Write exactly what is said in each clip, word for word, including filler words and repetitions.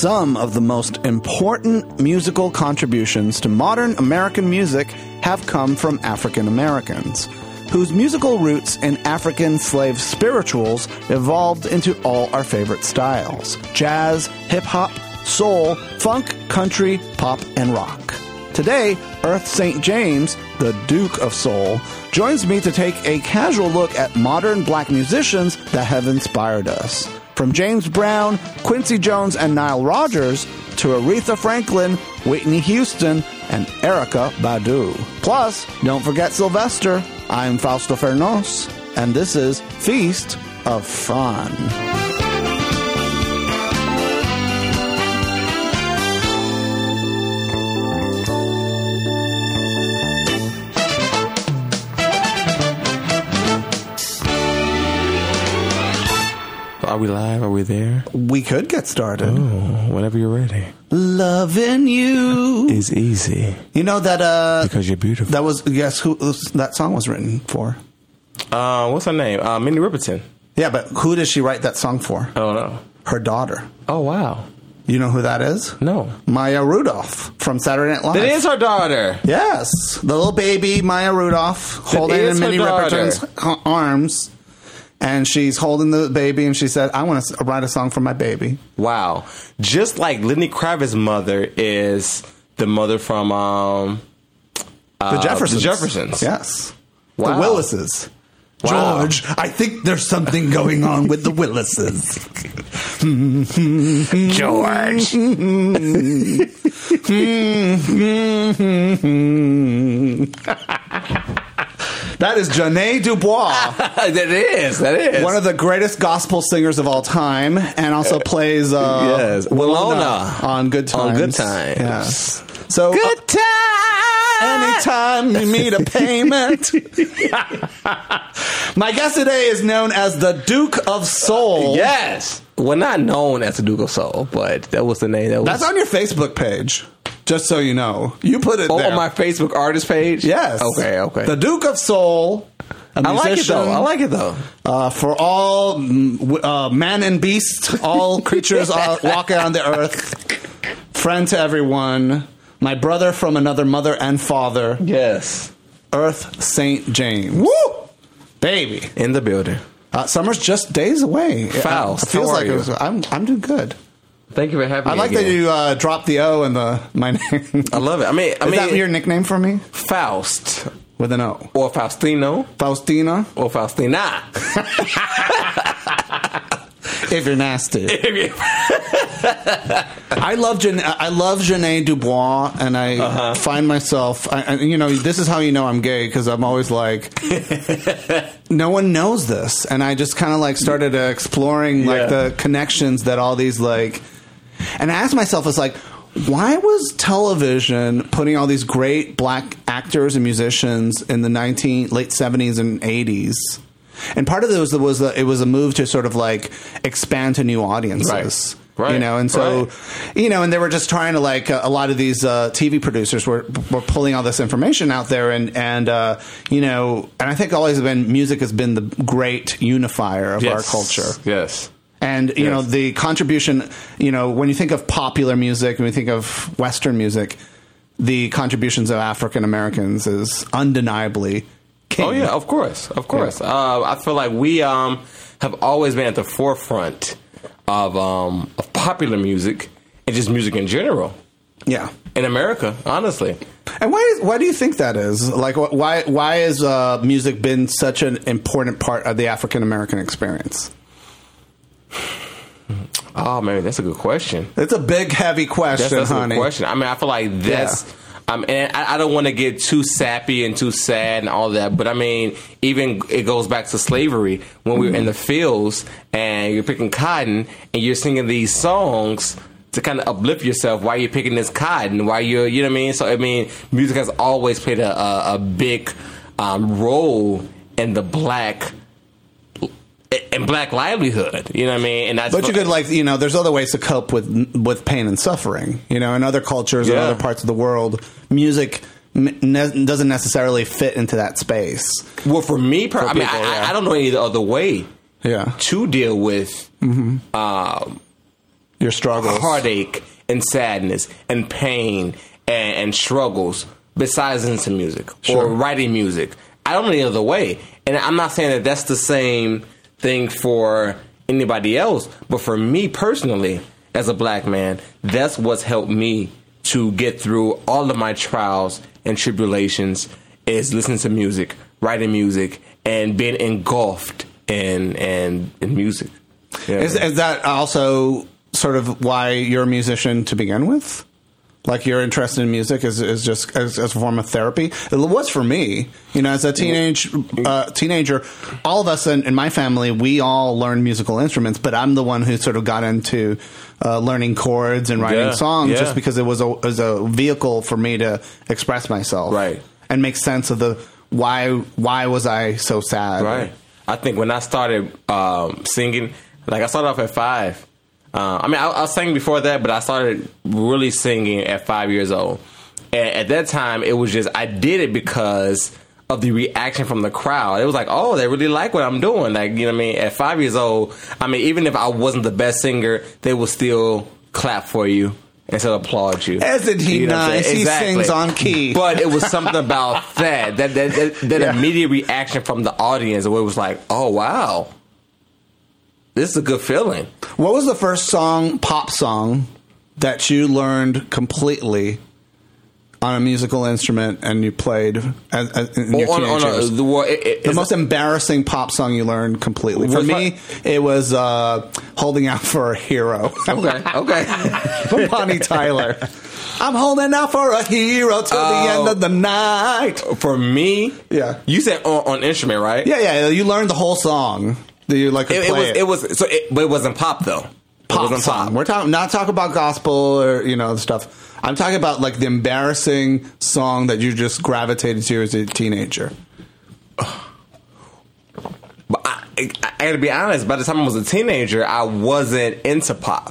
Some of the most important musical contributions to modern American music have come from African Americans, whose musical roots in African slave spirituals evolved into all our favorite styles: jazz, hip-hop, soul, funk, country, pop, and rock. Today, Earth Saint James, the Duke of Soul, joins me to take a casual look at modern black musicians that have inspired us. From James Brown, Quincy Jones, and Nile Rodgers, to Aretha Franklin, Whitney Houston, and Erykah Badu. Plus, don't forget Sylvester. I'm Fausto Fernos, and this is Feast of Fun. Are we live? Are we there? We could get started. Oh, whenever you're ready. Loving you is easy. You know that, uh... because you're beautiful. That was, yes, who that song was written for? Uh, what's her name? Uh, Minnie Riperton. Yeah, but who did she write that song for? I don't know. Her daughter. Oh, wow. You know who that is? No. Maya Rudolph from Saturday Night Live. That is her daughter. Yes. The little baby, Maya Rudolph, That holding in Minnie daughter. Riperton's arms. And she's holding the baby, and she said, I want to write a song for my baby. Wow. Just like Lenny Kravitz's mother is the mother from... Um, uh, the Jeffersons. The Jeffersons. Yes. Wow. The Willises. Wow. George, I think there's something going on with the Willises. George. That is Janae Dubois. That is. That is. One of the greatest gospel singers of all time, and also plays uh, yes. Walona on Good Times. On Good Times. Yes. So, Good uh, Times. anytime you need a payment. My guest today is known as the Duke of Soul. Yes. Well, not known as the Duke of Soul, but that was the name. That was. That's on your Facebook page. Just so you know. You put it oh, there. on my Facebook artist page? Yes. Okay, okay. The Duke of Soul. A I like it, musician, though. I like it, though. Uh, for all uh, man and beast, all creatures uh, walking on the earth. Friend to everyone. My brother from another mother and father. Yes. Earth Saint James. Woo! Baby. In the building. Uh, summer's just days away. Faust, It feels how are like you? it was, I'm, I'm doing good. Thank you for having I me like again. that you uh, dropped the O in the my name. I love it. I mean, I Is mean, that your nickname for me? Faust. With an O. Or Faustino. Faustina? Or Faustina. If you're nasty. I love Jan- I love Janae Dubois, and I uh-huh. find myself, I, I, you know, this is how you know I'm gay, because I'm always like, no one knows this, and I just kind of like started uh, exploring like yeah. the connections that all these like, and I asked myself, it's like, why was television putting all these great black actors and musicians in the nineteen late seventies and eighties? And part of it was was a, it was a move to sort of like expand to new audiences, right? Right. You know, and so right. you know, and they were just trying to like uh, a lot of these uh, T V producers were were pulling all this information out there, and and uh, you know, and I think always been music has been the great unifier of yes. our culture. Yes. And, you yes. know, the contribution, you know, when you think of popular music, when you think of Western music, the contributions of African Americans is undeniably king. Oh, yeah, of course. Of course. Yeah. Uh, I feel like we um, have always been at the forefront of, um, of popular music and just music in general. Yeah. In America, honestly. And why is, why do you think that is? Like, why, why has uh, music been such an important part of the African American experience? Oh man, that's a good question. It's a big, heavy question, that's, that's honey. a good question. I mean, I feel like that's. Yeah. Um, and I, I don't want to get too sappy and too sad and all that, but I mean, even it goes back to slavery when mm-hmm. we were in the fields and you're picking cotton and you're singing these songs to kind of uplift yourself while you're picking this cotton, while you're, you know what I mean? So I mean, music has always played a, a, a big um, role in the black. And black livelihood, you know what I mean? And that's but you could, like, you know, there's other ways to cope with with pain and suffering. You know, in other cultures, yeah. in other parts of the world, music ne- doesn't necessarily fit into that space. Well, for me, per- for I mean, people, I, yeah. I don't know any other way yeah. to deal with mm-hmm. um, your Your struggles. heartache and sadness and pain and, and struggles besides listening to music Sure. or writing music. I don't know any other way. And I'm not saying that that's the same thing for anybody else, but for me personally, as a black man, that's what's helped me to get through all of my trials and tribulations is listening to music, writing music, and being engulfed in in, in music. Yeah. Is, is that also sort of why you're a musician to begin with? Like your interest in music is, is just as, as a form of therapy. It was for me, you know, as a teenage uh, teenager. All of us in, in my family, we all learned musical instruments, but I'm the one who sort of got into uh, learning chords and writing Yeah, songs yeah. just because it was a was a vehicle for me to express myself, Right. and make sense of the why why was I so sad, Right. I think when I started um, singing, like I started off at five. Uh, I mean, I, I was singing before that, but I started really singing at five years old. And at that time, it was just, I did it because of the reaction from the crowd. It was like, oh, they really like what I'm doing. Like, you know what I mean? At five years old, I mean, even if I wasn't the best singer, they would still clap for you and still applaud you. Isn't he You know what I'm nice? saying? He Exactly. sings on key. But it was something about that, that, that, that, that Yeah. immediate reaction from the audience where it was like, oh, wow. This is a good feeling. What was the first song, pop song, that you learned completely on a musical instrument and you played as, as in your On, teenage on a, years? the, well, it, it, The it's- most embarrassing pop song you learned completely. For Was me, it was uh, Holding Out for a Hero. okay, okay. From Bonnie Tyler. I'm holding out for a hero till the Oh. end of the night. For me, Yeah. you said on, on instrument, right? Yeah, yeah. You learned the whole song. Do you like to It, it play was it? it was so, it, but it wasn't pop though. it Pop wasn't song. We're talking not talking about gospel or you know stuff. I'm talking about like the embarrassing song that you just gravitated to as a teenager. But I, I, I got to be honest. By the time I was a teenager, I wasn't into pop.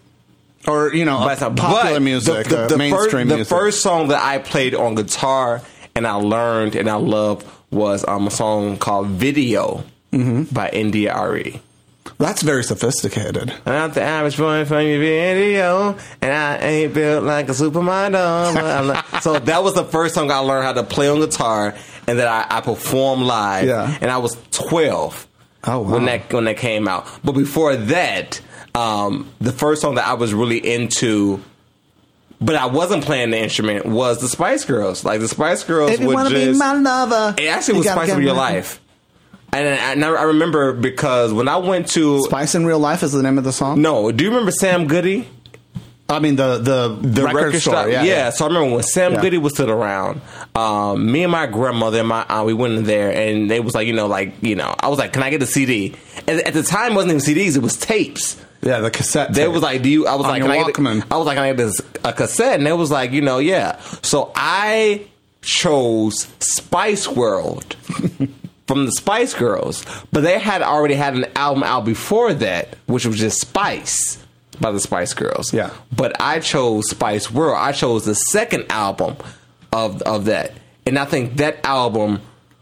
Or you know, But, popular but music, the, the, uh, the mainstream first, the music. first song that I played on guitar and I learned and I loved was um, a song called "Video" Mm-hmm. by N D R E. That's very sophisticated. I'm not the average boy from your video, and I ain't built like a supermodel. but I'm not- So that was the first song I learned how to play on guitar, and that I, I performed live. Yeah. And I was twelve Oh, wow. when that when that came out. But before that, um, the first song that I was really into, but I wasn't playing the instrument, was the Spice Girls. Like the Spice Girls If you would want to just be my lover, it actually you was gotta Spice get in Real my- Life. And I, and I remember because when I went to Spice in Real Life is the name of the song. no, do you remember Sam Goody? I mean the the, The record, record, store. shop. Yeah, Yeah, yeah. so I remember when Sam Yeah. Goody was still around, um, me and my grandmother and my aunt, we went in there and they was like, you know, like, you know, I was like, can I get a C D? And at the time, it wasn't even C Ds, it was tapes. Yeah, the cassette. They tape. was like, do you, I was On like, your can I get Walkman. a, I was like, can I get this, a cassette? And they was like, you know, yeah. So I chose Spice World from the Spice Girls, but they had already had an album out before that, which was just Spice by the Spice Girls. Yeah. But I chose Spice World. I chose the second album of of that, and I think that album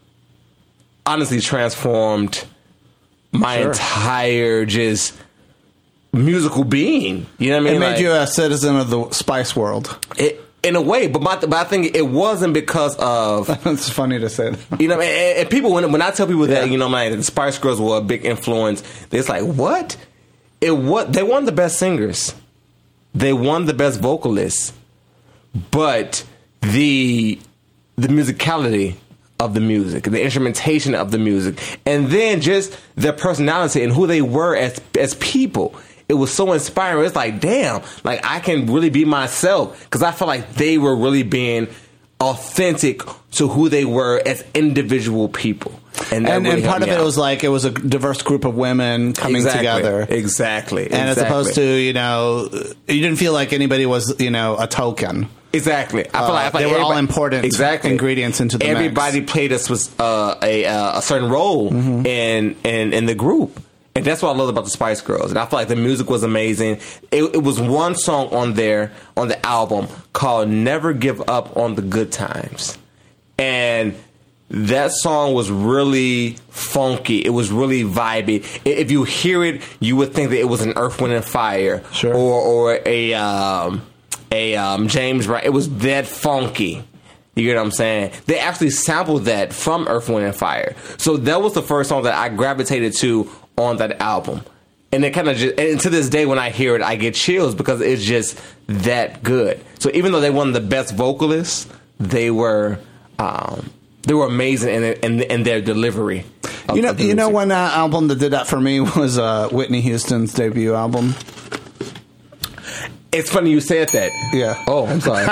honestly transformed my Sure. entire just musical being. You know what I mean? It made Like, you a citizen of the Spice world. it, in a way, but my, but I think it wasn't because of. It's funny to say that. You know, and, and people when when I tell people that, Yeah. you know, like the Spice Girls were a big influence, it's like, what? It what they won the best singers, they won the best vocalists, but the the musicality of the music, the instrumentation of the music, and then just their personality and who they were as as people. It was so inspiring. It's like, damn, like I can really be myself because I felt like they were really being authentic to who they were as individual people. And, that And, really and part helped of me it out. was like it was a diverse group of women coming Exactly. together. Exactly. And as exactly. opposed to, you know, you didn't feel like anybody was, you know, a token. Exactly. I feel Uh, like, I feel they like were all everybody- important exactly. ingredients into the mix. Everybody played us was uh, a uh, a certain role Mm-hmm. in, in in the group, and that's what I love about the Spice Girls. And I feel like the music was amazing. It, it was one song on there on the album called "Never Give Up on the Good Times," and that song was really funky. It was really vibey. If you hear it, you would think that it was an Earth, Wind and Fire, sure. or or a um, a um, James Brown. It was that funky. You get what I'm saying? They actually sampled that from Earth, Wind and Fire. So that was the first song that I gravitated to on that album. And it kind of just, and to this day when I hear it, I get chills because it's just that good. So even though they won the best vocalists, they were um, they were amazing in, in in their delivery. Of, you know, you know, one uh, album that did that for me was uh, Whitney Houston's debut album. It's funny you said that. Yeah. Oh, I'm sorry.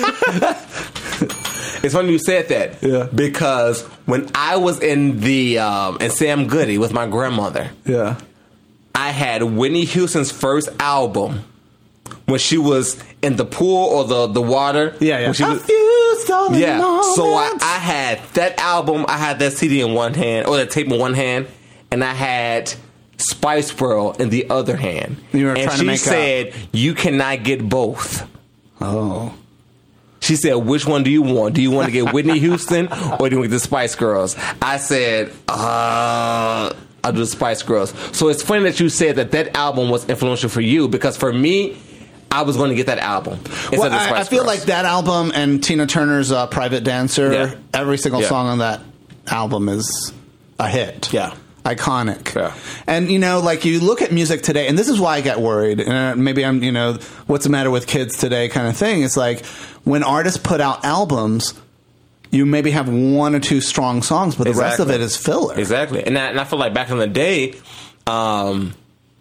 It's funny you said that. Yeah. Because when I was in the um, in Sam Goody with my grandmother. Yeah. I had Whitney Houston's first album when she was in the pool or the, the water. Yeah, yeah. When she was, yeah. So I, I had that album, I had that C D in one hand, or that tape in one hand, and I had Spice World in the other hand. You were and trying she to make said, up. You cannot get both. Oh. She said, which one do you want? Do you want to get Whitney Houston or do you want to get the Spice Girls? I said, uh... I'll do the Spice Girls. So it's funny that you said that that album was influential for you, because for me, I was going to get that album instead well, of the Spice I, I feel Girls. like that album and Tina Turner's uh, Private Dancer, Yeah. every single Yeah. song on that album is a hit. Yeah. Iconic. Yeah. And, you know, like you look at music today, and this is why I get worried. And maybe I'm, you know, what's the matter with kids today kind of thing. It's like when artists put out albums, you maybe have one or two strong songs, but the Exactly. rest of it is filler. Exactly. And I, and I feel like back in the day, um,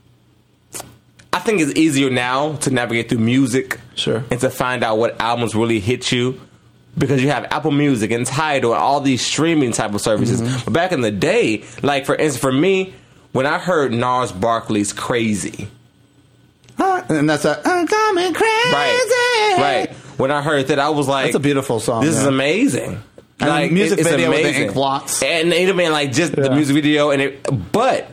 I think it's easier now to navigate through music. Sure. And to find out what albums really hit you, because you have Apple Music and Tidal and all these streaming type of services. Mm-hmm. But back in the day, like for instance, for me, when I heard Gnarls Barkley's Crazy. Huh? And that's a, I'm coming crazy. Right. Right. When I heard that, I was like, that's a beautiful song. This yeah. is amazing. And like, the music it's video amazing. with the ink blots. And even like just Yeah. the music video. and it, But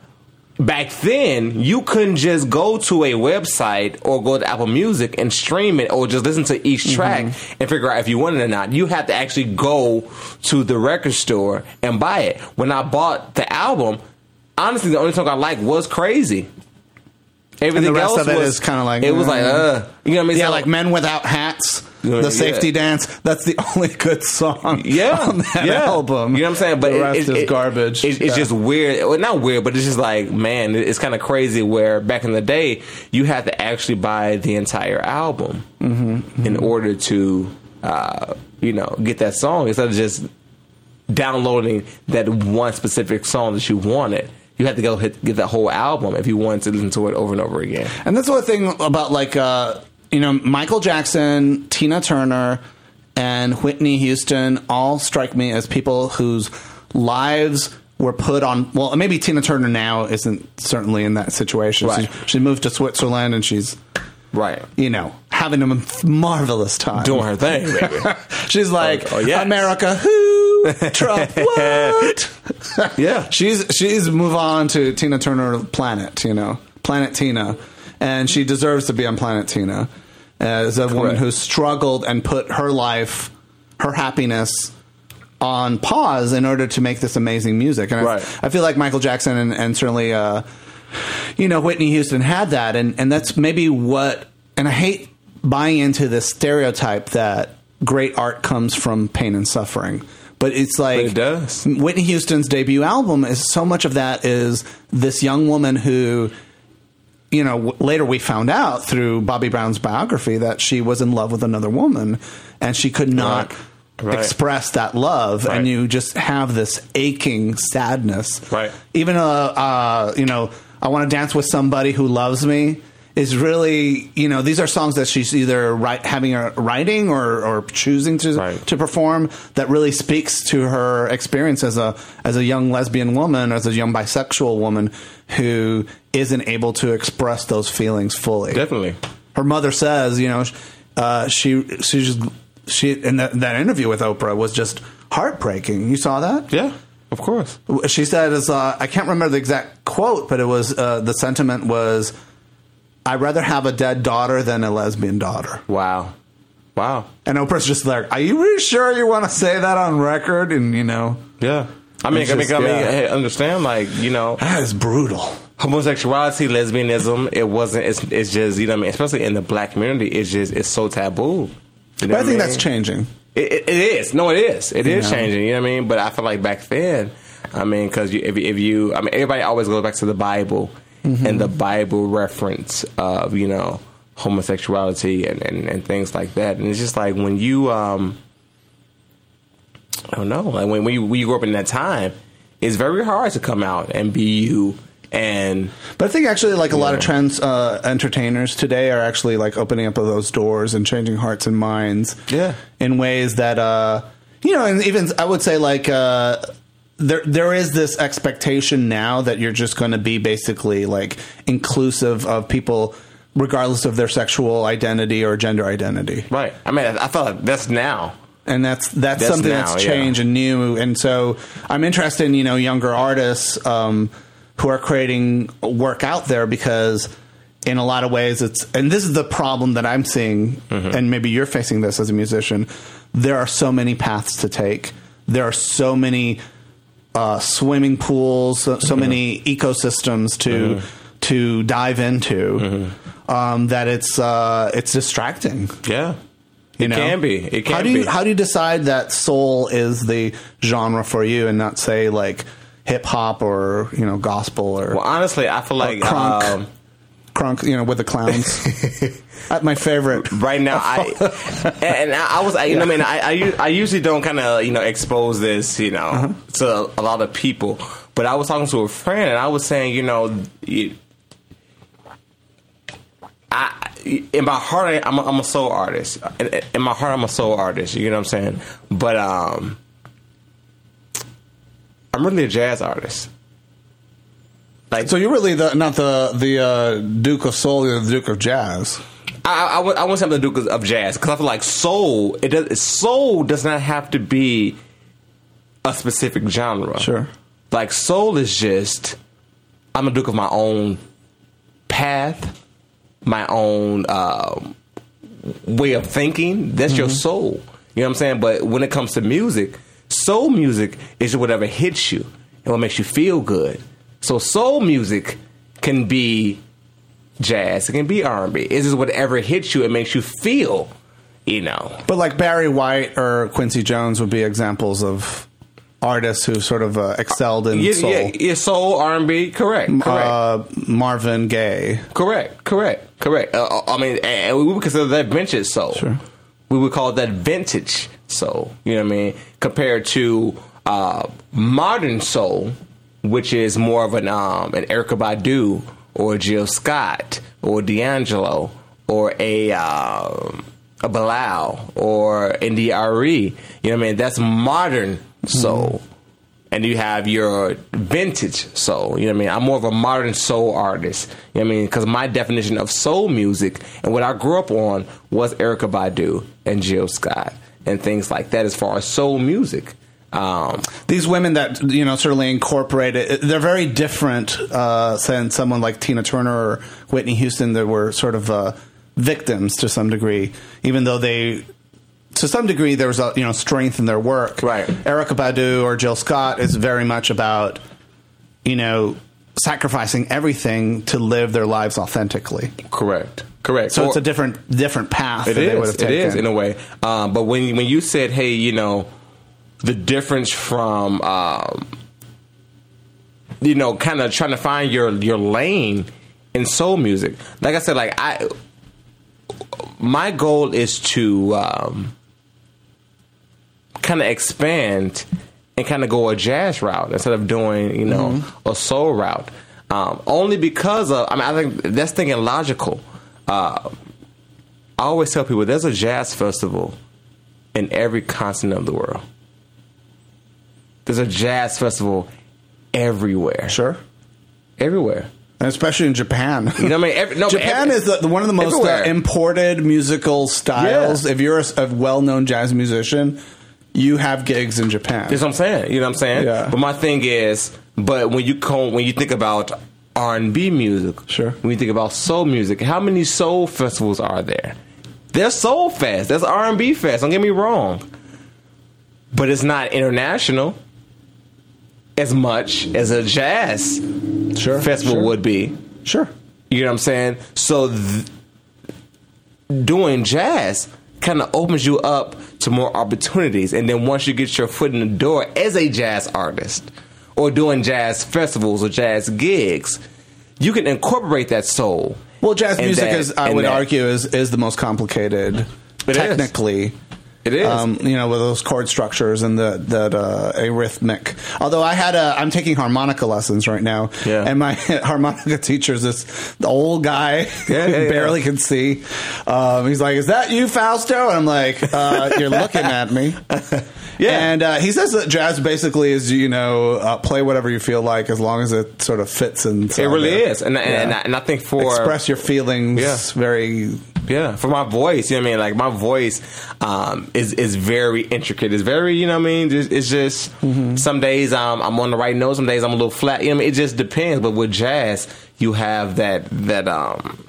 back then, you couldn't just go to a website or go to Apple Music and stream it or just listen to each track mm-hmm. and figure out if you wanted it or not. You had to actually go to the record store and buy it. When I bought the album, honestly, the only song I liked was Crazy. Everything and the rest else of it was, is kind of like it was like uh you know what I mean? Yeah, so, like Men Without Hats, Yeah, the Safety yeah. Dance. That's the only good song yeah, on that yeah. album. You know what I'm saying? But the it, rest it, is it, garbage. It, it's yeah. just weird. Well, not weird, but it's just like, man, it's kind of crazy where back in the day you had to actually buy the entire album mm-hmm, mm-hmm. in order to, uh, you know, get that song instead of just downloading that one specific song that you wanted. You had to go hit, get that whole album if you wanted to listen to it over and over again. And that's the thing about, like, uh, you know, Michael Jackson, Tina Turner, and Whitney Houston all strike me as people whose lives were put on. Well, maybe Tina Turner now isn't certainly in that situation. Right. She, she moved to Switzerland and she's, right, you know, having a marvelous time. Doing her thing, baby. She's like, oh, oh, yes. America, who? Trump, what? Yeah. She's she's move on to Tina Turner Planet, you know, Planet Tina. And she deserves to be on Planet Tina as a Correct. woman who struggled and put her life, her happiness on pause in order to make this amazing music. And right. I, I feel like Michael Jackson and, and certainly, uh, you know, Whitney Houston had that. And, and that's maybe what, and I hate buying into this stereotype that great art comes from pain and suffering. But it's like, but it does. Whitney Houston's debut album is so much of that is this young woman who, you know, w- later we found out through Bobby Brown's biography that she was in love with another woman and she could not right. Right. express that love. Right. And you just have this aching sadness. Right. Even, uh, uh, you know, I Want to Dance with Somebody Who Loves Me is really, you know, these are songs that she's either write, having a writing or, or choosing to right. to perform that really speaks to her experience as a as a young lesbian woman, as a young bisexual woman who isn't able to express those feelings fully. Definitely. Her mother says, you know, uh, she she just she in that, that interview with Oprah was just heartbreaking. You saw that? Yeah. Of course. She said, "Is uh, I can't remember the exact quote, but it was uh, the sentiment was, I'd rather have a dead daughter than a lesbian daughter." Wow. Wow. And Oprah's just like, are you really sure you want to say that on record? And, you know. Yeah. I mean, It's I mean, just- I mean, yeah. hey, understand, like, you know, That is brutal. homosexuality, lesbianism, it wasn't, it's, it's just, you know what I mean, especially in the black community, it's just, it's so taboo. You know But I what think mean? that's changing. It, it, it is. No, it is. It is know? changing. You know what I mean? But I feel like back then, I mean, because you, if, you- if you, I mean, everybody always goes back to the Bible Mm-hmm. and the Bible reference of, you know, homosexuality and, and, and things like that. And it's just like when you, um, I don't know, like when, when, you, when you grew up in that time, it's very hard to come out and be you. And But I think actually, like a lot of Yeah. trans uh, entertainers today are actually like opening up those doors and changing hearts and minds. Yeah. In ways that, uh, you know, and even I would say like uh, there there is this expectation now that you're just going to be basically like inclusive of people regardless of their sexual identity or gender identity. right, I mean, I, I feel like that's now. And that's that's, That's something now, that's yeah. changed and new. And so I'm interested in, you know, younger artists um, who are creating work out there because in a lot of ways it's, and this is the problem that I'm seeing, Mm-hmm. and maybe you're facing this as a musician, there are so many paths to take. There are so many uh, swimming pools, so, so Mm-hmm. many ecosystems to to dive into Mm-hmm. um, that it's uh, it's distracting. Yeah. You It know? can be. It can how do you be. how do you decide that soul is the genre for you and not say like hip hop or, you know, gospel or Well, honestly, I feel like crunk. um, crunk, you know, with the clowns? That's my favorite. right now, I and I, I was, I, you know, what I mean, I, I, u- I usually don't kind of, you know, expose this, you know, Uh-huh. to a lot of people. But I was talking to a friend, and I was saying, you know, you, I in my heart, I, I'm a, I'm a soul artist. In, in my heart, I'm a soul artist. You know what I'm saying? But um, I'm really a jazz artist. Like, So you're really the not the the uh, Duke of Soul, you're the Duke of Jazz. I, I, want- I want something to do of jazz because I feel like soul. It does. Soul does not have to be a specific genre. Sure. Like soul is just I'm a duke of my own path, my own uh, way of thinking. That's your soul. You know what I'm saying? But when it comes to music, soul music is whatever hits you and what makes you feel good. So soul music can be jazz, it can be R and B. It's just whatever hits you, it makes you feel, you know. But like Barry White or Quincy Jones would be examples of artists who sort of uh, excelled in Yeah, soul. yeah, yeah, soul, R and B, correct, correct. Uh, Marvin Gaye. Correct, correct, correct. Uh, I mean, and we would consider that vintage soul. Sure. We would call that vintage soul. You know what I mean? Compared to uh, modern soul, which is more of an um, an Erykah Badu or a Jill Scott or D'Angelo or a um, a Bilal or N D R E. You know what I mean? That's modern soul. And you have your vintage soul. You know what I mean? I'm more of a modern soul artist. You know what I mean? Because my definition of soul music and what I grew up on was Erykah Badu and Jill Scott and things like that as far as soul music. Um, These women that, you know, certainly incorporate it, they're very different uh, than someone like Tina Turner or Whitney Houston that were sort of uh, victims to some degree, even though they, to some degree, there was a, you know, strength in their work. Right. Erykah Badu or Jill Scott is very much about, you know, sacrificing everything to live their lives authentically. correct. Correct. So Or- it's a different different path It that they would is. have It taken. is in a way. Um, but when when you said, "Hey, you know, the difference from, um, you know, kind of trying to find your your lane in soul music," like I said, like I, my goal is to um, kind of expand and kind of go a jazz route instead of doing, you know, a soul route. Um, only because of, I mean, I think that's thinking logical. Uh, I always tell people there's a jazz festival in every continent of the world. There's a jazz festival everywhere. Sure. Everywhere. And especially in Japan. You know what I mean? Every, no, Japan every- is the, the- one of the most uh, everywhere. imported musical styles. Yeah. If you're a, a well-known jazz musician, you have gigs in Japan. That's what I'm saying. You know what I'm saying? Yeah. But my thing is, but when you come, when you think about R and B music, Sure. When you think about soul music, how many soul festivals are there There's soul fest. There's R and B fest. Don't get me wrong. But it's not international as much as a jazz sure, festival sure. would be. Sure. You know what I'm saying? So th- doing jazz kind of opens you up to more opportunities. And then once you get your foot in the door as a jazz artist or doing jazz festivals or jazz gigs, you can incorporate that soul. Well, jazz music, that, is I would that. argue, is, is the most complicated it technically. Is. It is, um, you know, with those chord structures and the that uh, arrhythmic. Although I had a, I'm taking harmonica lessons right now, yeah. and my harmonica teacher is this the old guy, yeah, yeah, barely yeah. can see. Um, he's like, "Is that you, Fausto?" And I'm like, uh, "You're looking at me." Yeah, and uh, he says that jazz basically is, you know, uh, play whatever you feel like as long as it sort of fits in. It really there. is, and, yeah. and, I, and I think for express your feelings, yeah. very. Yeah, for my voice, you know what I mean? Like, my voice um, is is very intricate. It's very, you know what I mean? It's, it's just, mm-hmm. some days um, I'm on the right note, some days I'm a little flat. You know what I mean? It just depends. But with jazz, you have that, that um,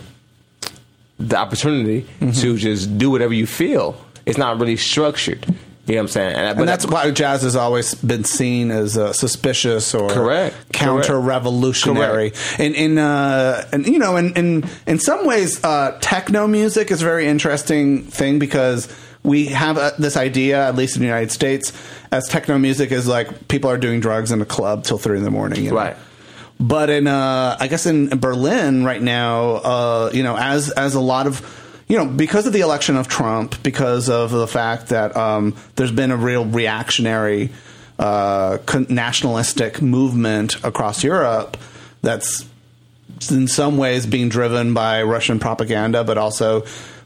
the opportunity mm-hmm. to just do whatever you feel. It's not really structured. You know what I'm saying? And, but and that's why jazz has always been seen as uh, suspicious or correct. counter-revolutionary. Correct. In, in uh, and you know, in in, in some ways, uh, techno music is a very interesting thing because we have uh, this idea, at least in the United States, as techno music is like people are doing drugs in a club till three in the morning. You know? Right. But in, uh, I guess in Berlin right now, uh, you know, as as a lot of You know, because of the election of Trump, because of the fact that um, there's been a real reactionary, uh, con- nationalistic movement across Europe that's in some ways being driven by Russian propaganda, but also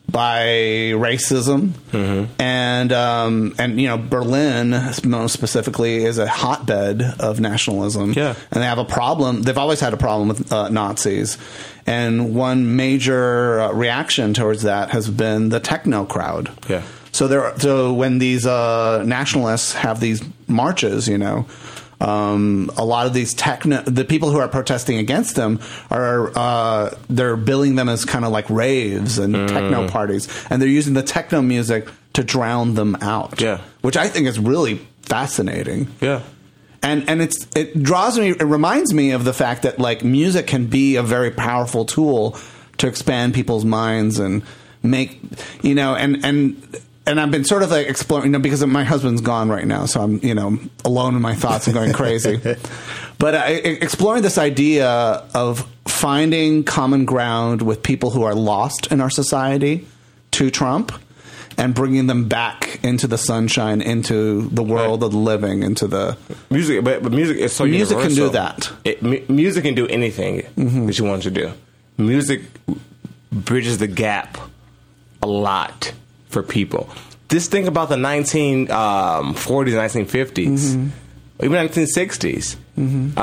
by racism. Mm-hmm. And, um, and you know, Berlin, most specifically, is a hotbed of nationalism. Yeah. And they have a problem. They've always had a problem with uh, Nazis. And one major uh, reaction towards that has been the techno crowd. Yeah. So there. So when these uh, nationalists have these marches, you know, um, a lot of these techno, the people who are protesting against them are uh, they're billing them as kind of like raves and mm. techno parties, and they're using the techno music to drown them out. Yeah. Which I think is really fascinating. Yeah. And and it's it draws me. It reminds me of the fact that like music can be a very powerful tool to expand people's minds and make you know and and and I've been sort of like exploring, you know, because my husband's gone right now, so I'm you know alone in my thoughts and going crazy. But uh, exploring this idea of finding common ground with people who are lost in our society to Trump. And bringing them back into the sunshine, into the world right. of the living, into the music. But, but music is so music universal. can do that. It, mu- music can do anything mm-hmm. that you want to do. Music bridges the gap a lot for people. Just think about the nineteen forties, nineteen fifties, mm-hmm. even nineteen sixties, mm-hmm.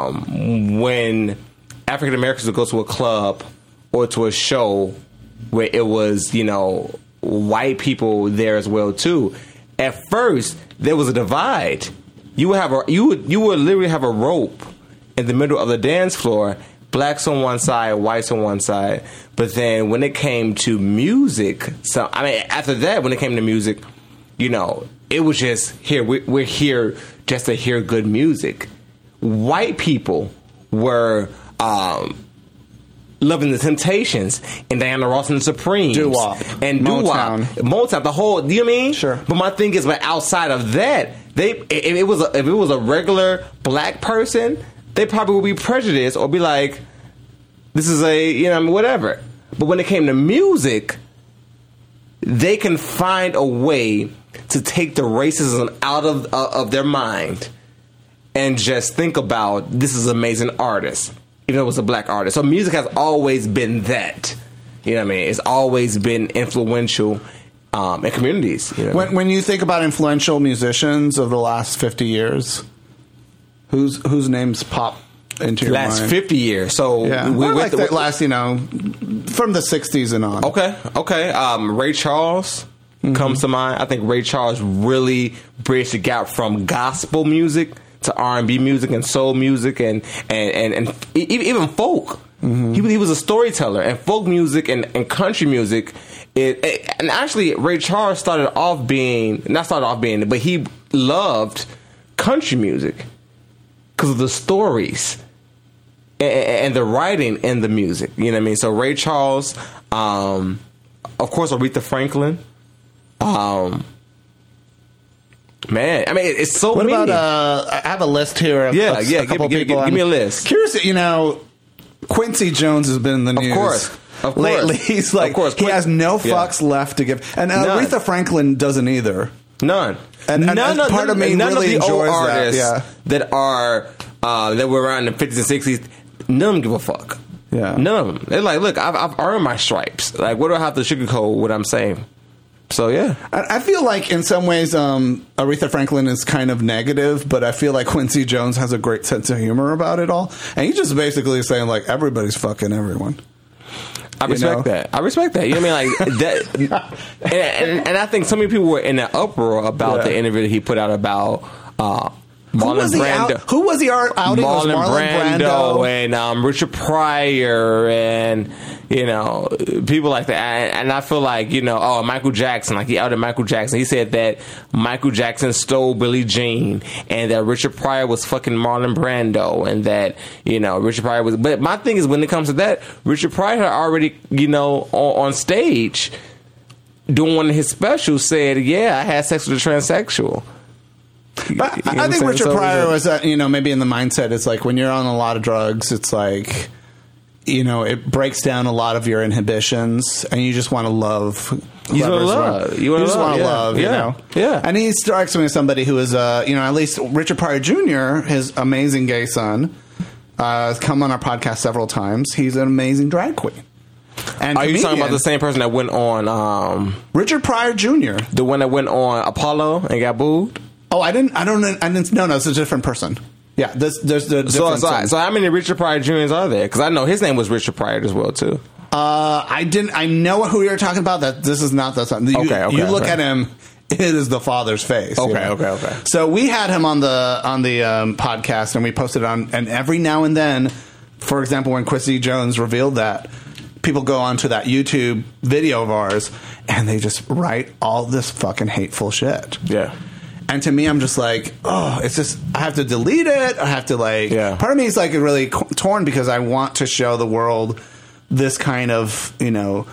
um, when African Americans would go to a club or to a show where it was, you know. White people there as well too. At first, there was a divide. You would have a you would you would literally have a rope in the middle of the dance floor, blacks on one side, whites on one side. But then when it came to music, so I mean, after that, when it came to music, you know, it was just here. We, we're here just to hear good music. White people were. Um, Loving the Temptations and Diana Ross and the Supremes. Doo-wop. And Motown. Doo-wop. Motown. The whole, do you know what I mean? Sure. But my thing is, but outside of that, they if it was a, if it was a regular black person, they probably would be prejudiced or be like, this is a, you know, whatever. But when it came to music, they can find a way to take the racism out of uh, of their mind and just think about, this is an amazing artist. Even though it was a black artist. So music has always been that. You know what I mean? It's always been influential um, in communities. You know? When when you think about influential musicians of the last fifty years, whose whose names pop into your last mind? fifty years. So yeah. we, or like the, the last, you know, from the sixties and on. Okay, okay. Um, Ray Charles mm-hmm. comes to mind. I think Ray Charles really bridged the gap from gospel music to R and B music and soul music and and, and, and even folk. Mm-hmm. He, he was a storyteller, and folk music and, and country music. It, it, and actually, Ray Charles started off being not started off being, but he loved country music because of the stories and, and the writing and the music. You know what I mean? So Ray Charles, um, of course, Aretha Franklin. Um, man, I mean, it's so. What many. about? Uh, I have a list here. Of, yeah, of yeah. a couple give, people. Give, give me a list. Curious, you know, Quincy Jones has been in the news. Of course. Of course. Lately, he's like, of course. he has no fucks yeah. left to give, and uh, Aretha Franklin doesn't either. None. And, and none part none, of me none really of the enjoys old artists that. Yeah. that are uh, that were around in the fifties and sixties. None of them give a fuck. Yeah. None of them. They're like, look, I've, I've earned my stripes. Like, what do I have to sugarcoat what I'm saying? So yeah, I, I feel like in some ways, um, Aretha Franklin is kind of negative, but I feel like Quincy Jones has a great sense of humor about it all, and he's just basically saying like everybody's fucking everyone. I respect you know? that. I respect that. You know what I mean? Like that, and, and, and I think so many people were in an uproar about yeah. the interview that he put out about uh, Marlon Who Brando. Out, who was he out, outing? Marlon, Marlon Brando, Brando and um, Richard Pryor, and you know people like that. And, and I feel like you know, oh, Michael Jackson, like he outed Michael Jackson. He said that Michael Jackson stole Billie Jean, and that Richard Pryor was fucking Marlon Brando, and that you know Richard Pryor was. But my thing is, when it comes to that, Richard Pryor already, you know, on, on stage doing one of his specials said, "Yeah, I had sex with a transsexual." But you know I think Richard so Pryor was, uh, you know, maybe in the mindset, it's like when you're on a lot of drugs, it's like, you know, it breaks down a lot of your inhibitions, and you just want to love. You want to love. You, you just want to yeah. love, yeah. you know? Yeah. And he strikes me as somebody who is, uh, you know, at least Richard Pryor Junior, his amazing gay son, uh, has come on our podcast several times. He's an amazing drag queen. And Are comedian. You talking about the same person that went on... Um, Richard Pryor Junior The one that went on Apollo and got booed? Oh, I didn't. I don't. I didn't. No, no, it's a different person. Yeah, there's there's the so difference. So, so how many Richard Pryor Juniors are there? Because I know his name was Richard Pryor as well too. Uh, I didn't. I know who you're talking about. That this is not the son. You, okay, okay. You look okay. at him. It is the father's face. Okay, you know? okay, okay. So we had him on the on the um, podcast, and we posted on. And every now and then, for example, when Quincy Jones revealed that, people go onto that YouTube video of ours, and they just write all this fucking hateful shit. Yeah. And to me, I'm just like, oh, it's just, I have to delete it. I have to like, yeah. part of me is like really torn because I want to show the world this kind of, you know,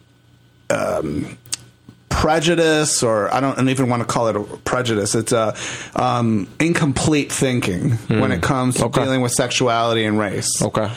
um, prejudice, or I don't even want to call it a prejudice. It's a um, incomplete thinking mm. when it comes to okay. dealing with sexuality and race. Okay.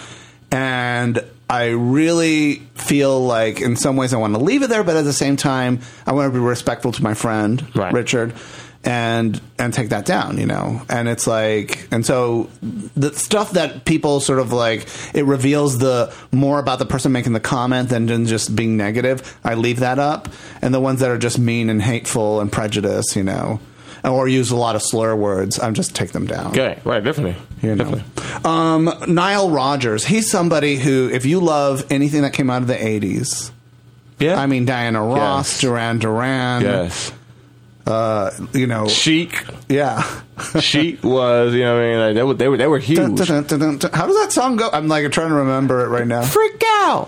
And I really feel like in some ways I want to leave it there, but at the same time, I want to be respectful to my friend, right. Richard. And and take that down, you know, and it's like, and so the stuff that people sort of like, it reveals the more about the person making the comment than just being negative. I leave that up, and the ones that are just mean and hateful and prejudice, you know, or use a lot of slur words, I just take them down. Okay, right, definitely, you know. definitely. Um, Nile Rodgers, he's somebody who, if you love anything that came out of the eighties, yeah, I mean Diana Ross, yes. Duran Duran, yes. Uh, you know, Chic, yeah, Chic was, you know, what I mean, like they were, they were, they were huge. Dun, dun, dun, dun, dun. How does that song go? I'm like trying to remember it right now. Freak out,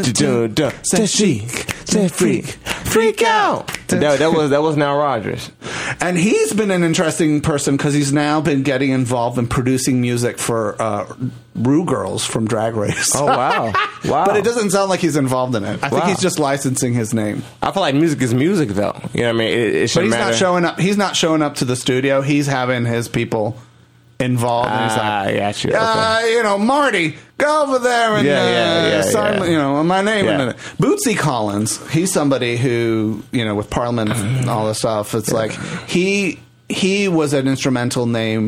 say chic, say freak, freak out. That, that was that was Nile Rodgers, and he's been an interesting person because he's now been getting involved in producing music for uh, Rue Girls from Drag Race. Oh wow, wow! But it doesn't sound like he's involved in it. I wow. think he's just licensing his name. I feel like music is music, though. You know what I mean? It, it but he's matter. not showing up. He's not showing up to the studio. He's having his people involved. Ah, and he's like, yeah, sure. Uh, okay. you know, Marty, go over there and yeah, uh, yeah, yeah, sign, yeah. you know, my name. Yeah. In it. Bootsy Collins, he's somebody who, you know, with Parliament and all this stuff, it's yeah. like he he was an instrumental name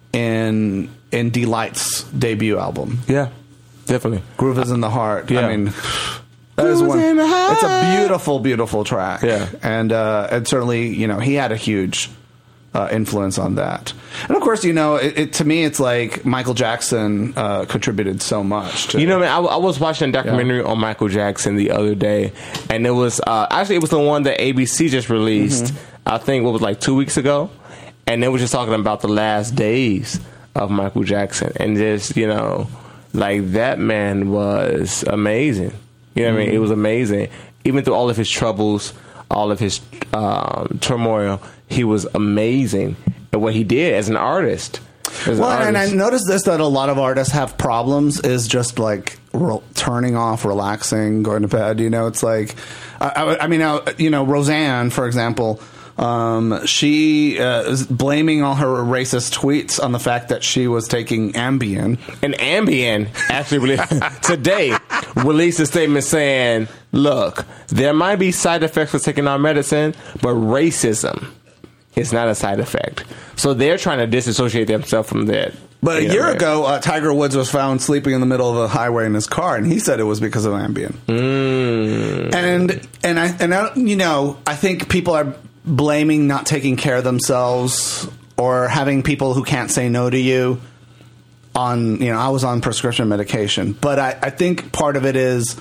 in in Delight's debut album. Yeah, definitely. Groove is in the Heart. Yeah. I mean, that is one. It's a beautiful, beautiful track. Yeah, and uh, and certainly, you know, he had a huge Uh, influence on that. And of course, you know, it, it, to me, it's like Michael Jackson uh, contributed so much to, you know, man, I, I was watching a documentary yeah. on Michael Jackson the other day, and it was uh, actually it was the one that A B C just released. Mm-hmm. I think what was like two weeks ago, and they were just talking about the last days of Michael Jackson, and just, you know, like that man was amazing. You know what mm-hmm. I mean? It was amazing. Even through all of his troubles, all of his um, turmoil, he was amazing at what he did as an artist. As well, an and artist. I noticed this, that a lot of artists have problems is just like re- turning off, relaxing, going to bed. You know, it's like, I, I, I mean, I, you know, Roseanne, for example, um, she uh, is blaming all her racist tweets on the fact that she was taking Ambien. And Ambien actually today released a statement saying, look, there might be side effects for taking our medicine, but racism is not a side effect. So they're trying to disassociate themselves from that. But a you know, year right? ago, uh, Tiger Woods was found sleeping in the middle of a highway in his car, and he said it was because of Ambien. Mm. And and I and I, you know, I think people are blaming not taking care of themselves or having people who can't say no to you on, you know, I was on prescription medication. But I, I think part of it is,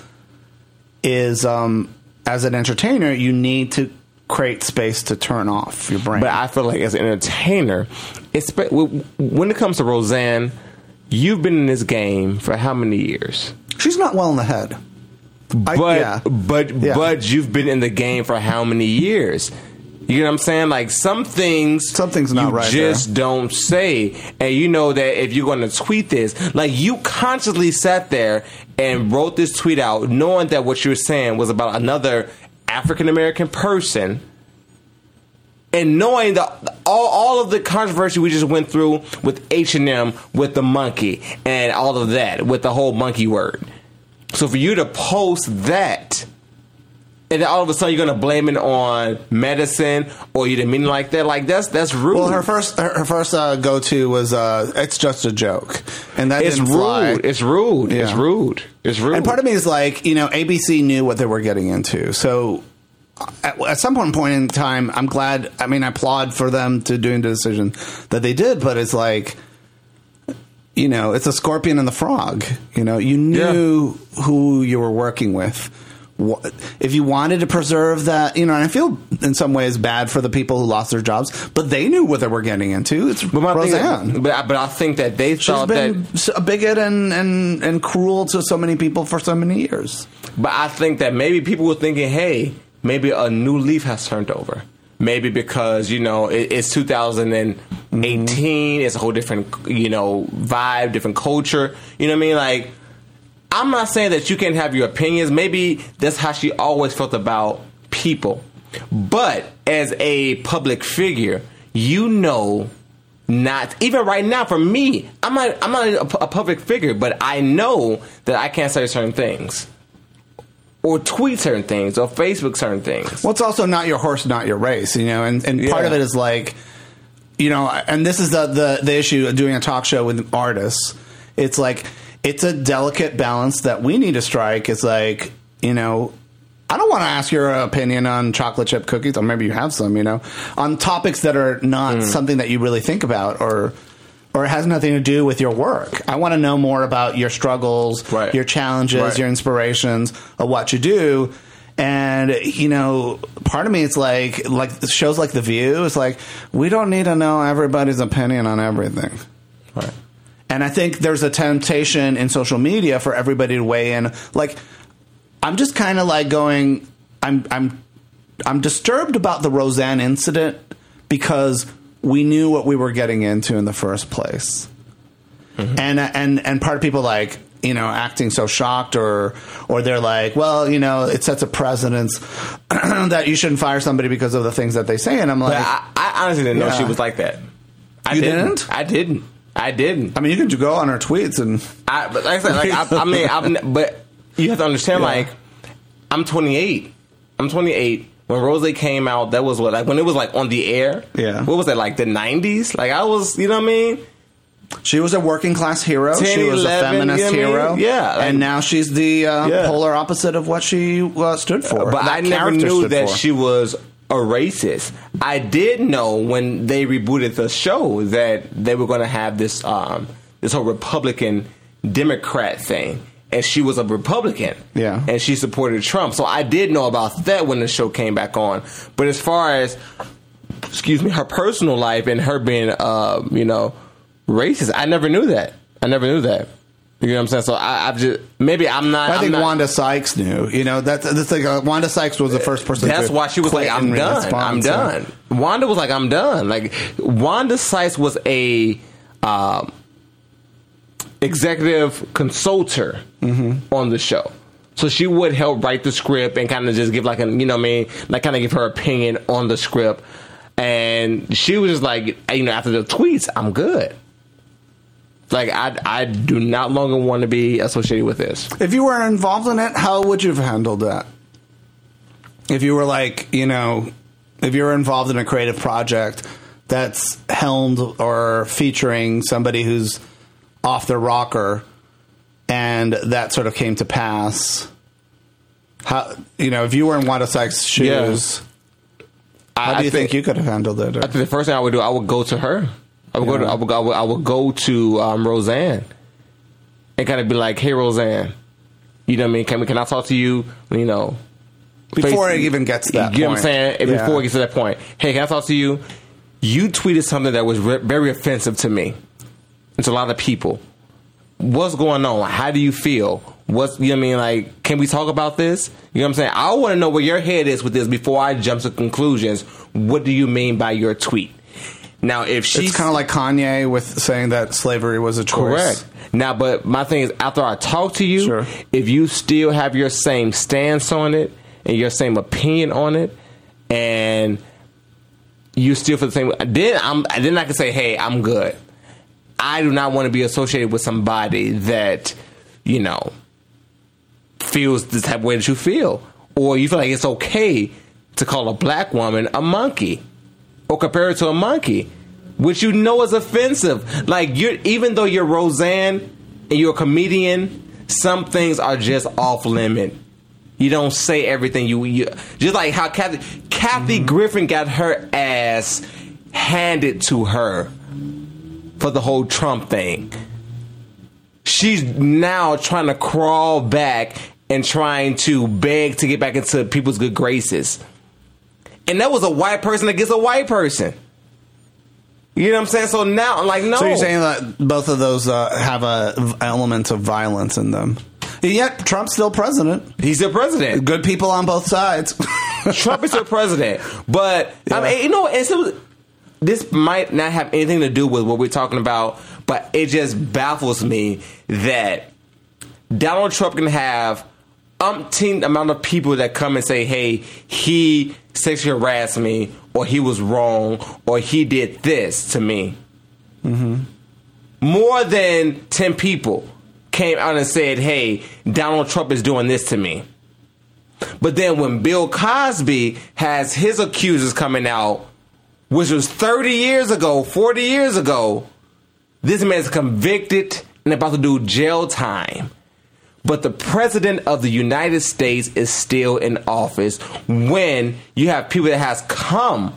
is um, as an entertainer, you need to create space to turn off your brain. But I feel like as an entertainer, it's, when it comes to Roseanne, you've been in this game for how many years? She's not well in the head. But, I, yeah. but, yeah. but you've been in the game for how many years? You know what I'm saying? Like, some things Something's not you right just there. don't say. And you know that if you're going to tweet this, like, you consciously sat there and wrote this tweet out knowing that what you were saying was about another African-American person, and knowing the, all, all of the controversy we just went through with H and M, with the monkey, and all of that, with the whole monkey word. So for you to post that, and then all of a sudden you're going to blame it on medicine, or you didn't mean it like that. Like, that's that's rude. Well, her first her, her first uh, go to was uh, it's just a joke, and that it's didn't rude. fly. It's rude. Yeah. It's rude. It's rude. And part of me is like, you know, A B C knew what they were getting into, so at, at some point in time, I'm glad. I mean, I applaud for them to doing the decision that they did, but it's like, you know, it's a scorpion and the frog. You know, you knew yeah. who you were working with. If you wanted to preserve that, you know, and I feel in some ways bad for the people who lost their jobs, but they knew what they were getting into. It's but my Roseanne. Thing, but, but I think that they She's thought been that a bigot and, and, and cruel to so many people for so many years. But I think that maybe people were thinking, hey, maybe a new leaf has turned over. Maybe because, you know, it, it's two thousand eighteen, mm-hmm. it's a whole different, you know, vibe, different culture. You know what I mean? Like, I'm not saying that you can't have your opinions. Maybe that's how she always felt about people. But as a public figure, you know, not even right now for me, I'm not I'm not a, a public figure, but I know that I can't say certain things, or tweet certain things, or Facebook certain things. Well, it's also not your horse, not your race, you know, and, and yeah. part of it is like, you know, and this is the, the, the issue of doing a talk show with artists. It's like, it's a delicate balance that we need to strike. It's like, you know, I don't want to ask your opinion on chocolate chip cookies, or maybe you have some, you know, on topics that are not mm. something that you really think about, or or it has nothing to do with your work. I want to know more about your struggles, right. your challenges, right. your inspirations of what you do. And, you know, part of me, it's like, like shows like The View, it's like, we don't need to know everybody's opinion on everything. Right. And I think there's a temptation in social media for everybody to weigh in. Like, I'm just kind of like going, I'm, I'm, I'm disturbed about the Roseanne incident because we knew what we were getting into in the first place. Mm-hmm. And, and, and part of people like, you know, acting so shocked, or, or they're like, well, you know, it sets a precedence that you shouldn't fire somebody because of the things that they say. And I'm like, but I, I honestly didn't know yeah. she was like that. I You didn't. didn't? I didn't. I didn't. I mean, you can go on her tweets and, I, but like I said, like I, I mean, I've, but you have to understand, yeah. like, I'm twenty-eight. I'm twenty-eight. When Rose came out, that was what, like, when it was like on the air. Yeah. What was that, like the nineties? Like, I was, you know what I mean? she was a working class hero. ten, She was eleven, a feminist you know what I hero. mean? Yeah, like- and now she's the uh, Yeah. polar opposite of what she uh, stood for. But that I never character knew stood that for. she was a racist. I did know when they rebooted the show that they were going to have this um, this whole Republican Democrat thing, and she was a Republican. Yeah. And she supported Trump. So I did know about that when the show came back on. But as far as, excuse me, her personal life and her being, uh, you know, racist, I never knew that. I never knew that. You know what I'm saying? So I, I've just maybe I'm not. I think I'm not, Wanda Sykes knew. You know, that's the thing. Uh, Wanda Sykes was the first person. That's to why she was like, "I'm done. I'm done." So. Wanda was like, "I'm done." Like Wanda Sykes was a uh, executive consultant mm-hmm. on the show, so she would help write the script and kind of just give like a you know what I mean like kind of give her opinion on the script. And she was just like, you know, after the tweets, I'm good. Like, I, I do not longer want to be associated with this. If you were involved in it, how would you have handled that? If you were like, you know, if you were involved in a creative project that's helmed or featuring somebody who's off their rocker and that sort of came to pass, how, you know, if you were in Wanda Sykes' shoes... Yeah. How do you I think, think you could have handled it? Or? I think the first thing I would do, I would go to her. I would yeah. go to I would, I would, I would go to um, Roseanne and kind of be like, "Hey, Roseanne, you know what I mean? Can we? Can I talk to you? You know, before face, it even gets to that you point. know what I'm saying? Yeah. Before it gets to that point, hey, can I talk to you? You tweeted something that was re- very offensive to me. It's a lot of people. What's going on? How do you feel? What's you know what I mean? Like, can we talk about this? You know what I'm saying? I want to know where your head is with this before I jump to conclusions. What do you mean by your tweet? Now, if she's... It's kind of like Kanye with saying that slavery was a choice. Correct. Now, but my thing is, after I talk to you, sure. if you still have your same stance on it and your same opinion on it, and you still feel the same... Then, I'm, then I can say, hey, I'm good. I do not want to be associated with somebody that, you know... feels the type of way that you feel, or you feel like it's okay to call a black woman a monkey or compare it to a monkey, which you know is offensive. Like, you're even though you're Roseanne and you're a comedian, some things are just off limit. You don't say everything you, you just like how Kathy Kathy mm-hmm. Griffin got her ass handed to her for the whole Trump thing. She's now trying to crawl back and trying to beg to get back into people's good graces. And that was a white person against a white person. You know what I'm saying? So now, I'm like, no. So you're saying that both of those uh, have a element of violence in them. Yet Trump's still president. He's still president. Good people on both sides. Trump is still president. But, yeah. I mean, you know, and so this might not have anything to do with what we're talking about, but it just baffles me that Donald Trump can have umpteen amount of people that come and say, hey, he sexually harassed me, or he was wrong, or he did this to me. Mm-hmm. More than ten people came out and said, hey, Donald Trump is doing this to me. But then when Bill Cosby has his accusers coming out, which was thirty years ago, forty years ago, this man's convicted and about to do jail time. But the president of the United States is still in office when you have people that has come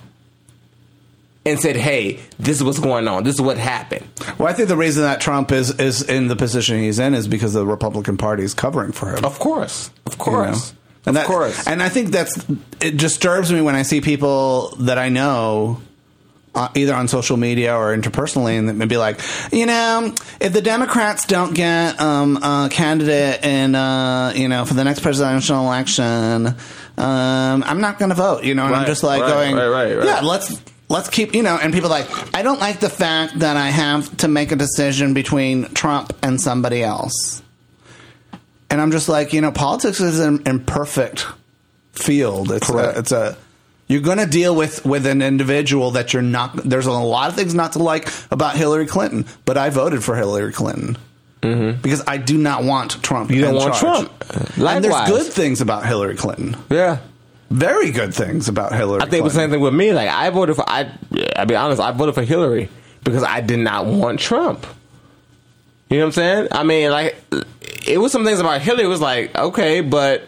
and said, hey, this is what's going on. This is what happened. Well, I think the reason that Trump is, is in the position he's in is because the Republican Party is covering for him. Of course. Of course. You know? And of that, course. And I think that's, it disturbs me when I see people that I know Uh, either on social media or interpersonally, and maybe like, you know, if the Democrats don't get um, a candidate in, uh, you know, for the next presidential election, um, I'm not going to vote. You know, and right, I'm just like right, going, right, right, right. yeah, let's let's keep, you know. And people are like, I don't like the fact that I have to make a decision between Trump and somebody else. And I'm just like, you know, politics is an imperfect field. It's a, it's a You're going to deal with, with an individual that you're not... There's a lot of things not to like about Hillary Clinton, but I voted for Hillary Clinton. Mm-hmm. Because I do not want Trump You don't want charge. Trump. Likewise. And there's good things about Hillary Clinton. Yeah. Very good things about Hillary Clinton. I think it was the same thing with me. Like, I voted for... I, I'll be honest, I voted for Hillary because I did not want Trump. You know what I'm saying? I mean, like, it was some things about Hillary. It was like, okay, but...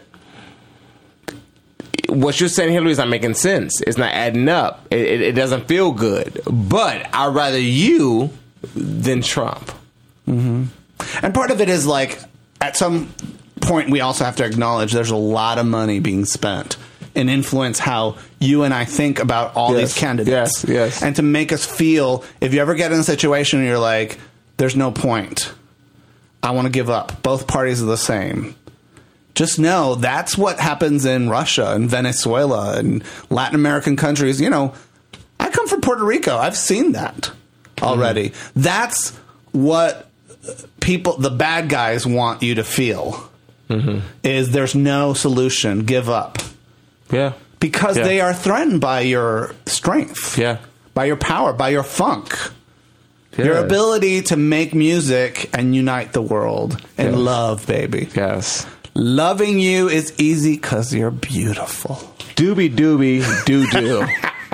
what you're saying, Hillary, is not making sense. It's not adding up. It, it, it doesn't feel good. But I'd rather you than Trump. Mm-hmm. And part of it is like, at some point, we also have to acknowledge there's a lot of money being spent and influence how you and I think about all yes. these candidates. Yes, yes. And to make us feel, if you ever get in a situation where you're like, there's no point. I want to give up. Both parties are the same. Just know that's what happens in Russia and Venezuela and Latin American countries. You know, I come from Puerto Rico. I've seen that already. Mm-hmm. That's what people, the bad guys, want you to feel. Mm-hmm. Is there's no solution. Give up. Yeah. Because yeah. they are threatened by your strength. Yeah. By your power, by your funk. Yeah. Your ability to make music and unite the world in yes. love, baby. Yes. Loving you is easy because you're beautiful. Doobie doobie doo doo.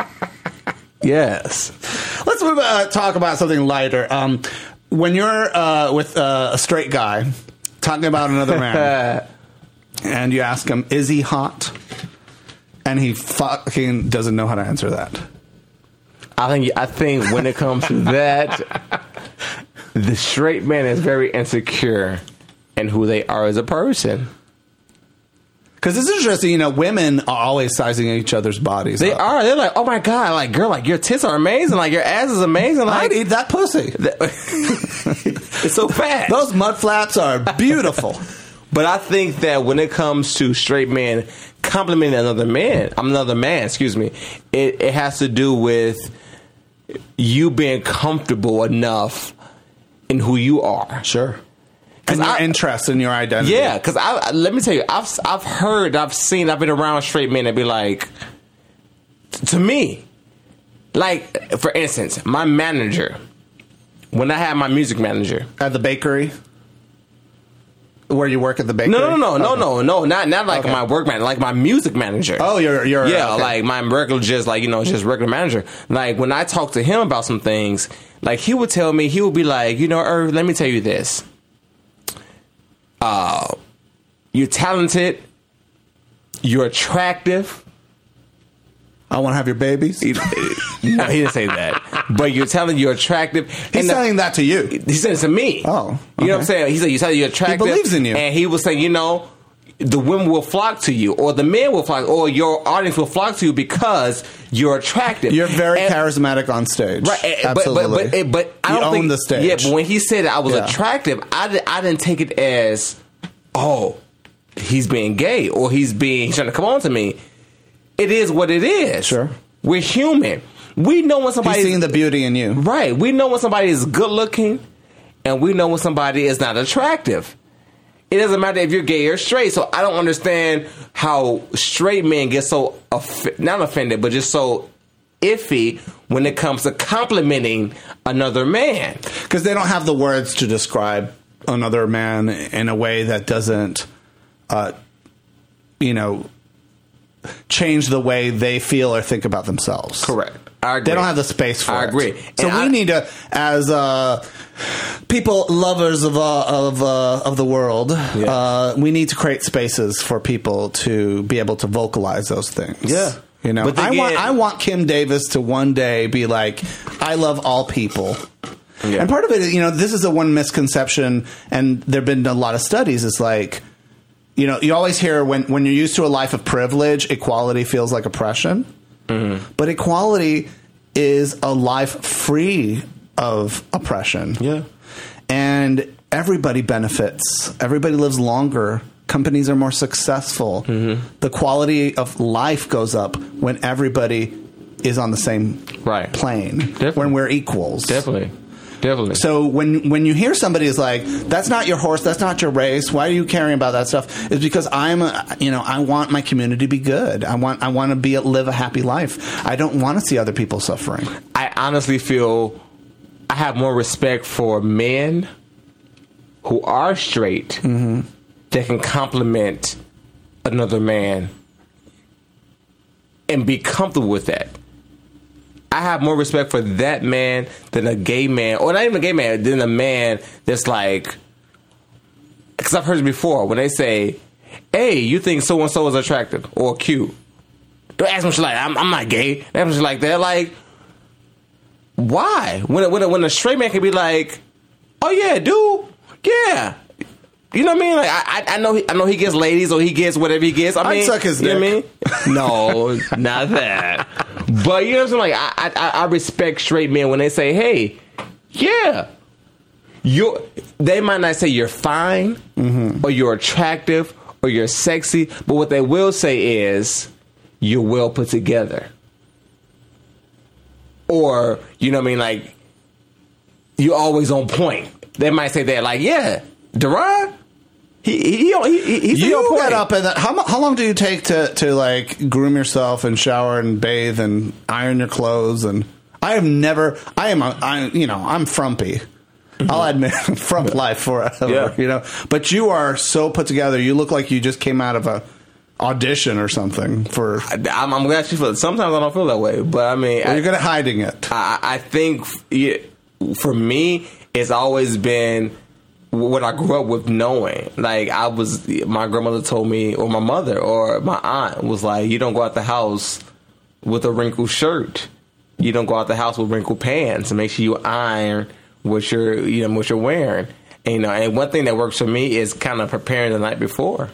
Yes. Let's move, uh, talk about something lighter. Um, when you're uh, with uh, a straight guy talking about another man, and you ask him, "Is he hot?" and he fucking doesn't know how to answer that. I think I think when it comes to that, the straight man is very insecure in who they are as a person. Because it's interesting, you know, women are always sizing each other's bodies They up. are. They're like, oh my God, like, girl, like, your tits are amazing. Like, your ass is amazing. Like, I'd eat that pussy. It's so fat. Those mud flaps are beautiful. But I think that when it comes to straight men complimenting another man, I'm another man, excuse me, it, it has to do with you being comfortable enough in who you are. Sure. And your I, interest in your identity. Yeah, because I let me tell you, I've I've heard, I've seen, I've been around straight men that be like, to me, like, for instance, my manager, when I had my music manager. At the bakery? Where you work at the bakery? No, no, no, no, okay. no, no, not not like okay. my work manager, like my music manager. Oh, you're, you're yeah, okay. like my regular, just like, you know, just regular manager. Like, when I talk to him about some things, like, he would tell me, he would be like, you know, Irv, let me tell you this. Uh, you're talented. You're attractive. I want to have your babies. He, no, he didn't say that. But you're telling you're attractive. He's and saying that to you. He said it to me. Oh, okay. You know what I'm saying? He said you telling you're attractive. He believes in you. And he was saying, you know, the women will flock to you, or the men will flock, or your audience will flock to you because you're attractive. You're very and, charismatic on stage. Right. Absolutely. But, but, but, but I you don't own think, the stage. Yeah, but when he said that I was yeah. attractive, I, did, I didn't take it as, oh, he's being gay, or he's being he's trying to come on to me. It is what it is. Sure. We're human. We know when somebody He's seeing the beauty in you. Right. We know when somebody is good looking, and we know when somebody is not attractive. It doesn't matter if you're gay or straight. So I don't understand how straight men get so off- not offended, but just so iffy when it comes to complimenting another man, because they don't have the words to describe another man in a way that doesn't, uh, you know, change the way they feel or think about themselves. Correct. I agree. They don't have the space for I it. agree. So And we I- need to, as uh, people, lovers of uh, of uh, of the world, Yeah. uh, we need to create spaces for people to be able to vocalize those things. Yeah. You know, But I again- want I want Kim Davis to one day be like, I love all people. Yeah. And part of it is, you know, this is the one misconception, and there have been a lot of studies. It's like, you know, you always hear when, when you're used to a life of privilege, equality feels like oppression. Mm-hmm. But equality is a life free of oppression. Yeah. And everybody benefits. Everybody lives longer. Companies are more successful. Mm-hmm. The quality of life goes up when everybody is on the same Right. plane. Definitely. When we're equals. Definitely. Definitely. So when when you hear somebody is like, that's not your horse, that's not your race, why are you caring about that stuff? It's because I'm, a, you know, I want my community to be good. I want I want to be live a happy life. I don't want to see other people suffering. I honestly feel I have more respect for men who are straight mm-hmm. that can compliment another man and be comfortable with that. I have more respect for that man than a gay man, or not even a gay man, than a man that's like, because I've heard it before when they say, hey, you think so and so is attractive or cute. Don't ask me shit like, I'm, I'm not gay. Don't ask me shit like that. Like, why? When, when, when a straight man can be like, oh yeah, dude, yeah. You know what I mean? Like I, I know, he, I know he gets ladies or he gets whatever he gets. I I'd mean, suck his you know dick. what I mean? No, not that. But you know what I'm saying? Like I, I, I respect straight men when they say, "Hey, yeah, you they might not say you're fine mm-hmm. or you're attractive or you're sexy, but what they will say is you're well put together. Or, you know what I mean, like, you're always on point. They might say that, like, yeah, Deron, he he he, he he's you on point. get up and how how long do you take to to like groom yourself and shower and bathe and iron your clothes? And I have never, I am, a, I you know, I'm frumpy. Mm-hmm. I'll admit, frump life forever. Yeah. You know, but you are so put together. You look like you just came out of a audition or something for. I'm, I'm glad you feel it. Sometimes I don't feel that way, but I mean, well, I, you're good at hiding it. I, I think yeah, for me, it's always been what I grew up with knowing. Like, I was, my grandmother told me, or my mother, or my aunt was like, you don't go out the house with a wrinkled shirt. You don't go out the house with wrinkled pants. And make sure you iron what you're, you know, what you're wearing. And, you know, and one thing that works for me is kind of preparing the night before.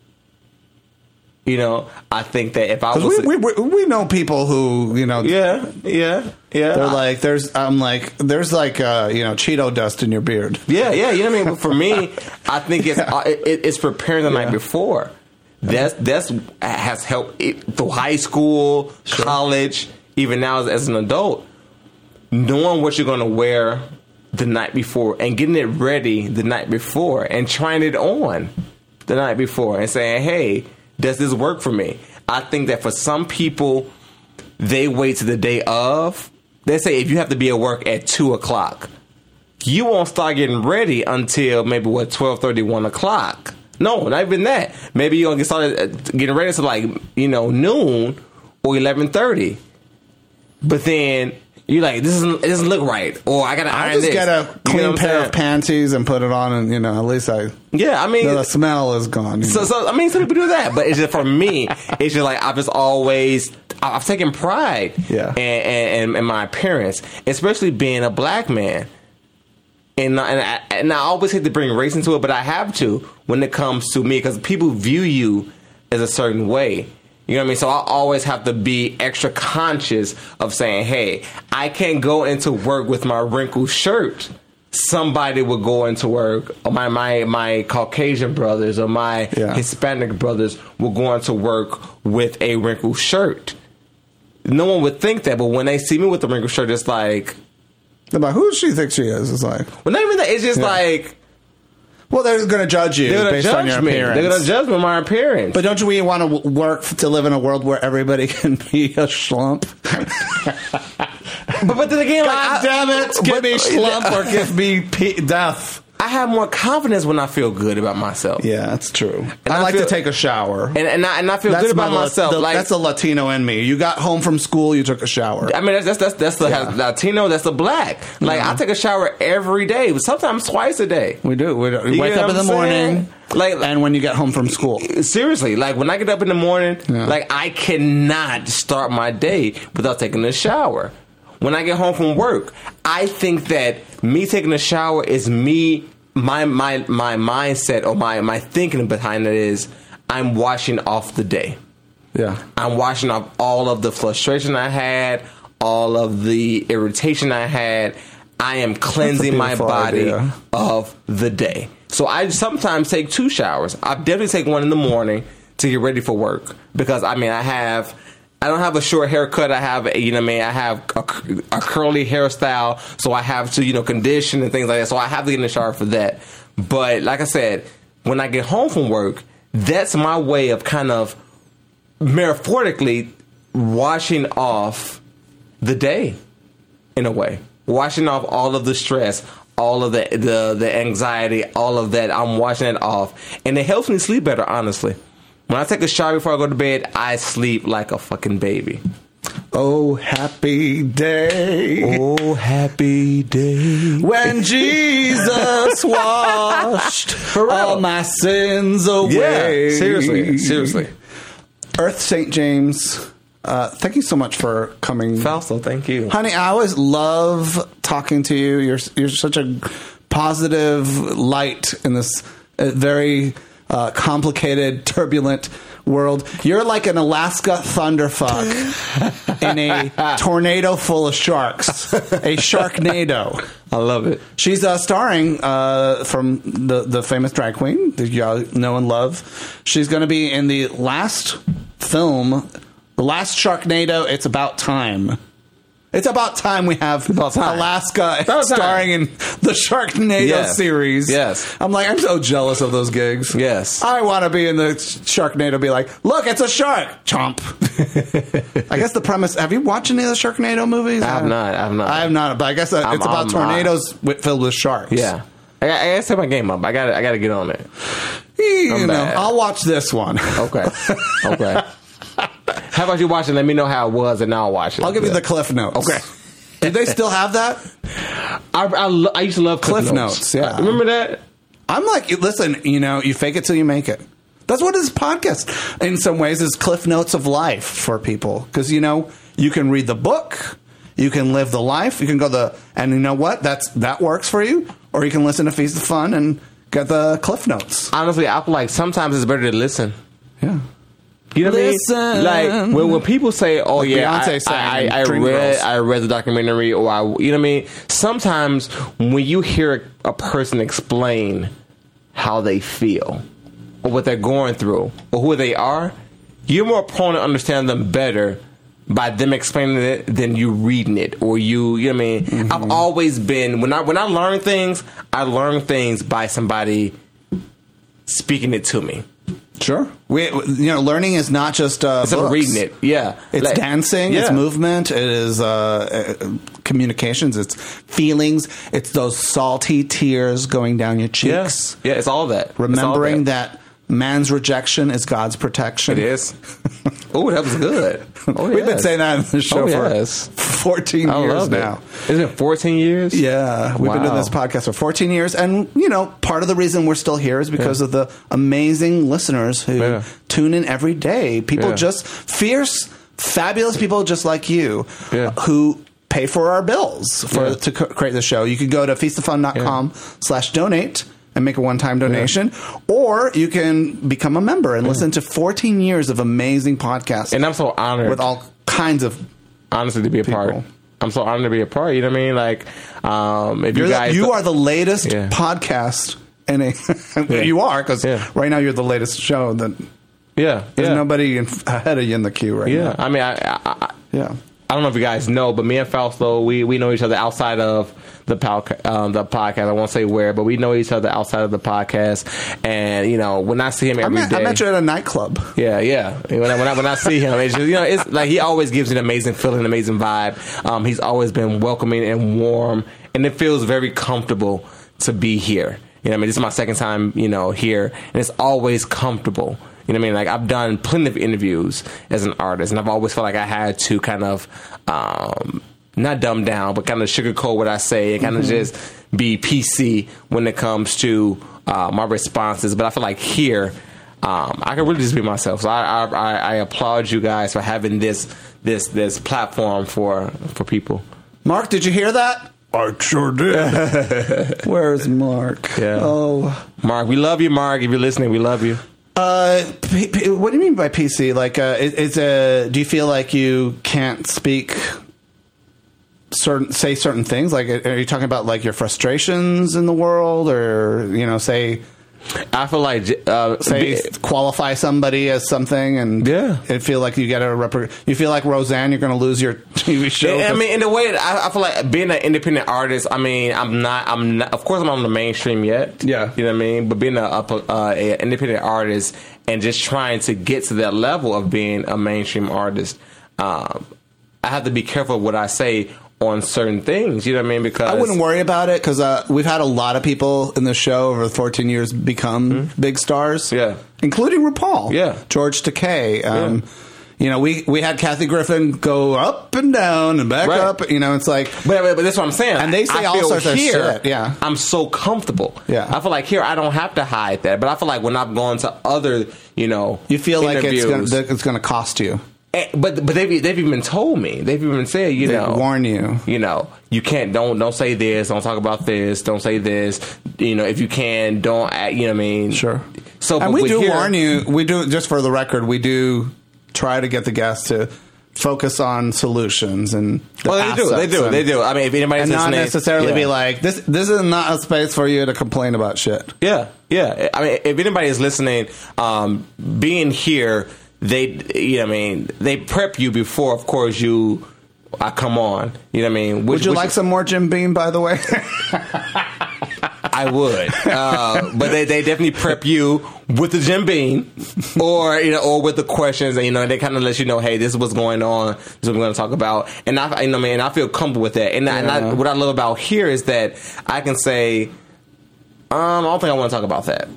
You know, I think that if I was... We, we, we know people who, you know... Yeah, yeah, yeah. They're like, there's, I'm like, there's like, uh, you know, Cheeto dust in your beard. Yeah, yeah, you know what I mean? But for me, I think it's yeah. it, it's preparing the yeah. night before. That's, that's has helped it, through high school, sure. college, even now as, as an adult. Knowing what you're going to wear the night before and getting it ready the night before and trying it on the night before and saying, hey... does this work for me? I think that for some people, they wait to the day of. They say if you have to be at work at two o'clock, you won't start getting ready until maybe, what, twelve thirty, one o'clock. No, not even that. Maybe you're going to get started getting ready to, like, you know, noon or eleven thirty. But then... you're like, this isn't, it doesn't look right. Or I got to iron this. this. I just get a clean you know pair of panties and put it on, and, you know, at least I... Yeah, I mean... the smell is gone. So, so, I mean, some people do that. But it's just, for me, it's just like, I've just always... I've taken pride yeah. in, in, in my appearance. Especially being a black man. And, and, I, and I always hate to bring race into it, but I have to when it comes to me. Because people view you as a certain way. You know what I mean? So I always have to be extra conscious of saying, hey, I can't go into work with my wrinkled shirt. Somebody will go into work, or my my, my Caucasian brothers or my yeah. Hispanic brothers will go into work with a wrinkled shirt. No one would think that, but when they see me with the wrinkled shirt, it's like... they're like, who does she think she is? It's like... well, not even that. It's just yeah. like... well, they're going to judge you based judge on your me. appearance. They're going to judge me on my appearance. But don't you want to work to live in a world where everybody can be a schlump? but, but then again, God like, damn it, I, give but, me schlump or give me p- death. I have more confidence when I feel good about myself. Yeah, that's true. And I, I like feel, to take a shower. And, and, I, and I feel that's good about my, myself. The, like, that's a Latino in me. You got home from school, you took a shower. I mean, that's that's that's, that's the yeah. Latino, that's the black. Like, yeah. I take a shower every day, but sometimes twice a day. We do. We, do. we wake up in the morning, like, and when you get home from school. Seriously, like, when I get up in the morning, yeah. like, I cannot start my day without taking a shower. When I get home from work, I think that me taking a shower is me... My my my mindset or my, my thinking behind it is I'm washing off the day. Yeah. I'm washing off all of the frustration I had, all of the irritation I had. I am cleansing my body idea. of the day. So I sometimes take two showers. I definitely take one in the morning to get ready for work. Because, I mean, I have... I don't have a short haircut. I have, you know what I mean? I have a, a curly hairstyle, so I have to, you know, condition and things like that. So I have to get in the shower for that. But like I said, when I get home from work, that's my way of kind of metaphorically washing off the day in a way. Washing off all of the stress, all of the the, the anxiety, all of that. I'm washing it off. And it helps me sleep better, honestly. When I take a shower before I go to bed, I sleep like a fucking baby. Oh, happy day. Oh, happy day. When Jesus washed all my sins away. Yeah, seriously, seriously. Earth Saint James, uh, thank you so much for coming. Fausto, thank you. Honey, I always love talking to you. You're, you're such a positive light in this uh, very... uh, complicated, turbulent world. You're like an Alaska thunderfuck in a tornado full of sharks. A sharknado. I love it. She's uh, starring uh, from the, the famous drag queen that y'all know and love. She's going to be in the last film, the last Sharknado, It's About Time. It's about time we have about time. Alaska about starring time. in the Sharknado yes. series. Yes. I'm like, I'm so jealous of those gigs. Yes. I want to be in the Sharknado, be like, look, it's a shark. Chomp. I guess the premise, have you watched any of the Sharknado movies? I have not. I have not. I have not, but I guess uh, I'm, it's about I'm, tornadoes with, filled with sharks. Yeah. I, I gotta set my game up. I gotta, I gotta get on it. You I'm know, bad. I'll watch this one. Okay. Okay. How about you watch it? Let me know how it was, and I'll watch it. I'll give you the Cliff Notes. Okay. Do they still have that? I, I, lo- I used to love Cliff, Cliff Notes. Notes, yeah. Remember that? I'm like, listen, you know, you fake it till you make it. That's what this podcast, in some ways, is Cliff Notes of life for people. Because, you know, you can read the book, you can live the life, you can go the, and you know what? That's that works for you. Or you can listen to Feast of Fun and get the Cliff Notes. Honestly, I feel like sometimes it's better to listen. Yeah. You know what Listen. I mean? Like when, when people say, "Oh Like yeah, Beyonce I, sang I, in I, I Dreamgirls. read, I read the documentary," or I, you know what I mean. Sometimes when you hear a person explain how they feel, or what they're going through, or who they are, you're more prone to understand them better by them explaining it than you reading it, or you, you know what I mean. Mm-hmm. I've always been when I when I learn things, I learn things by somebody speaking it to me. Sure. We, you know, learning is not just uh, Instead of reading it, yeah. It's Like, dancing, yeah. it's movement, it is uh, uh, communications, it's feelings, it's those salty tears going down your cheeks. Yeah, yeah, it's all that. Remembering all that. that man's rejection is God's protection. It is. Oh, that was good. Oh, We've been yes. saying that in the show Oh, for yes. fourteen I years love now. It. Is it fourteen years? Yeah, we've been doing Wow. this podcast for fourteen years. And, you know, part of the reason we're still here is because Yeah. of the amazing listeners who Yeah. tune in every day. People Yeah. just, fierce, fabulous people just like you Yeah. who pay for our bills for Yeah. to co- create the show. You can go to feast of fun dot com slash donate and make a one-time donation, or you can become a member and listen to fourteen years of amazing podcasts And I'm so honored. with all kinds of honestly to be a part. people. I'm so honored to be a part. You know what I mean? Like, um, if You're you the- guys, you are the latest Yeah. podcast in a. Yeah. You are, because Yeah. right now you're the latest show. That yeah, there's yeah, nobody in, ahead of you in the queue right yeah. now. I mean, I, I, I, Yeah. I don't know if you guys know, but me and Fausto, we, we know each other outside of the pal- um, the podcast. I won't say where, but we know each other outside of the podcast. And you know, when I see him I every met, I day- met you at a nightclub. Yeah, yeah. When I, when I when I see him, it's just, you know, it's like he always gives an amazing feeling, an amazing vibe. Um, he's always been welcoming and warm, and it feels very comfortable to be here. You know, what I mean, this is my second time, you know, here, and it's always comfortable. You know what I mean? Like, I've done plenty of interviews as an artist, and I've always felt like I had to kind of, um, not dumb down, but kind of sugarcoat what I say and kind of mm-hmm. just be P C when it comes to uh, my responses. But I feel like here, um, I can really just be myself. So I, I, I applaud you guys for having this this this platform for for people. Mark, did you hear that? I sure did. Where's Mark? Yeah. Oh, Mark, we love you, Mark. If you're listening, we love you. Uh, P- P- what do you mean by P C? Like, uh, is, is uh, do you feel like you can't speak certain, say certain things? Like, are you talking about like your frustrations in the world, or you know, say, I feel like uh, say be, qualify somebody as something, and Yeah. it feel like you get a rep- you feel like Roseanne, you're going to lose your T V show. I mean, in the way that I, I feel like being an independent artist. I mean, I'm not. I'm not. Of course, I'm on the mainstream yet. Yeah. you know what I mean. But being a, a, uh, a independent artist and just trying to get to that level of being a mainstream artist, um, I have to be careful what I say on certain things. You know what I mean? Because I wouldn't worry about it, because uh, we've had a lot of people in the show over fourteen years become mm-hmm. big stars. Yeah. Including RuPaul. Yeah. George Takei. Um, Yeah. You know, we, we had Kathy Griffin go up and down and back Right. up. You know, it's like... But, but, but that's what I'm saying. And they say I all feel sorts of here, shit, yeah. I'm so comfortable. Yeah. I feel like here I don't have to hide that. But I feel like when I've gone to other, you know, You feel like it's interviews, gonna, that it's going to cost you. And, but but they've they've even told me, they've even said, you They know, warn you. you know, you can't don't don't say this, don't talk about this, don't say this. You know, if you can, don't act, you know what I mean? Sure. So And but we with do here- warn you. We do, just for the record, we do try to get the guests to focus on solutions and the Well, they do, they assets do, and- they do. I mean, if anybody's and not listening, necessarily yeah. be like, this This is not a space for you to complain about shit. Yeah, yeah. I mean, if anybody is listening, um, being here, they, you know what I mean, they prep you before, of course, you I come on. You know what I mean? Which, Would you which, like some more Jim Beam, by the way? I would, uh, but they, they definitely prep you with the Jim Beam, or you know, or with the questions, and you know, they kind of let you know, hey, this is what's going on, this is what we're going to talk about, and I, you know, man, I feel comfortable with that. And, I, and I, what I love about here is that I can say, um, I don't think I want to talk about that,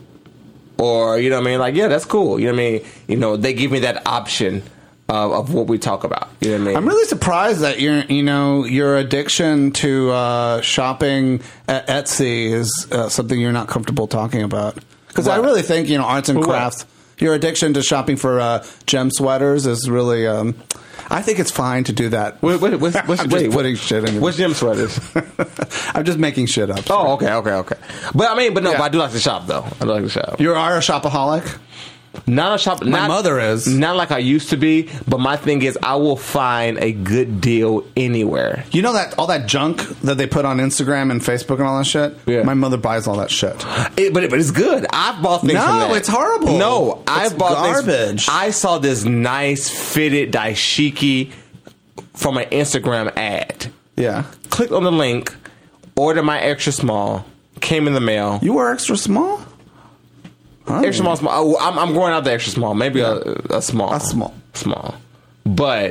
or you know, what I mean, like, yeah, that's cool. You know what I mean? You know, they give me that option. Of, of what we talk about, you know what I mean? I'm really surprised that your, you know, your addiction to uh, shopping at Etsy is uh, something you're not comfortable talking about. Because I What? really think, you know, arts and What? crafts. Your addiction to shopping for uh, gem sweaters is really. Um, I think it's fine to do that. Wait, wait, what's, what's, I'm wait, just putting shit in. What's gym sweaters? I'm just making shit up. Oh, okay, okay, okay. But I mean, but no, Yeah. but I do like to shop though. I do like to shop. You are a shopaholic? Not a shop. My not, mother is. Not like I used to be, but my thing is, I will find a good deal anywhere. You know that all that junk that they put on Instagram and Facebook and all that shit? Yeah. My mother buys all that shit. It, but, it, but it's good. I've bought things No, from that. it's horrible. No, It's I've bought things- garbage. I saw this nice fitted dashiki from an Instagram ad. Yeah. Clicked on the link, ordered my extra small, came in the mail. You were extra small? Oh. Extra small, small. Oh, I'm, I'm growing out the extra small. Maybe a, a small. A small. Small. But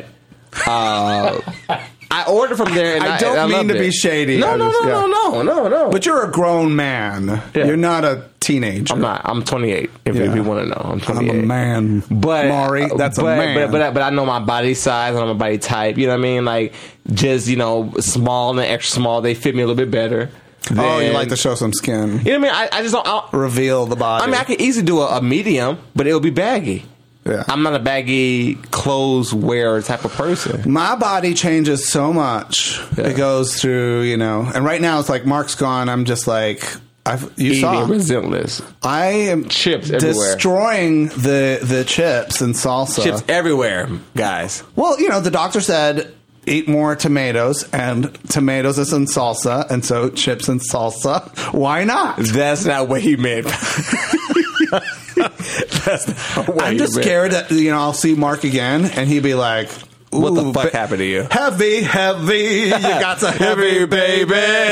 uh, I ordered from there and I, I don't and I mean loved to be it. shady. No, I no, just- no, yeah. no, no, no, no. But you're a grown man. Yeah. You're not a teenager. I'm not. I'm twenty-eight, if, Yeah. if you want to know. I'm twenty-eight. I'm a man. But, Maury, that's a but, man. But, but, but, but I know my body size and my body type. You know what I mean? Like, just, you know, small and extra small, they fit me a little bit better. Oh, you than- like to show some skin. You know what I mean? I, I just don't. I, Reveal the body. I mean, I could easily do a, a medium, but it'll be baggy. Yeah. I'm not a baggy clothes wearer type of person. My body changes so much. Yeah. It goes through, you know, and right now it's like Mark's gone. I'm just like, I've, you Eating saw. relentless. I am Chips everywhere. destroying the the chips and salsa. Chips everywhere, guys. Well, you know, the doctor said eat more tomatoes, and tomatoes is in salsa, and so chips and salsa. Why not? That's not what he meant. That's not what I'm he just meant. scared that, you know, I'll see Mark again, and he'd be like, What the "Ooh, fuck ba- happened to you? Heavy, heavy, you got to heavy, baby."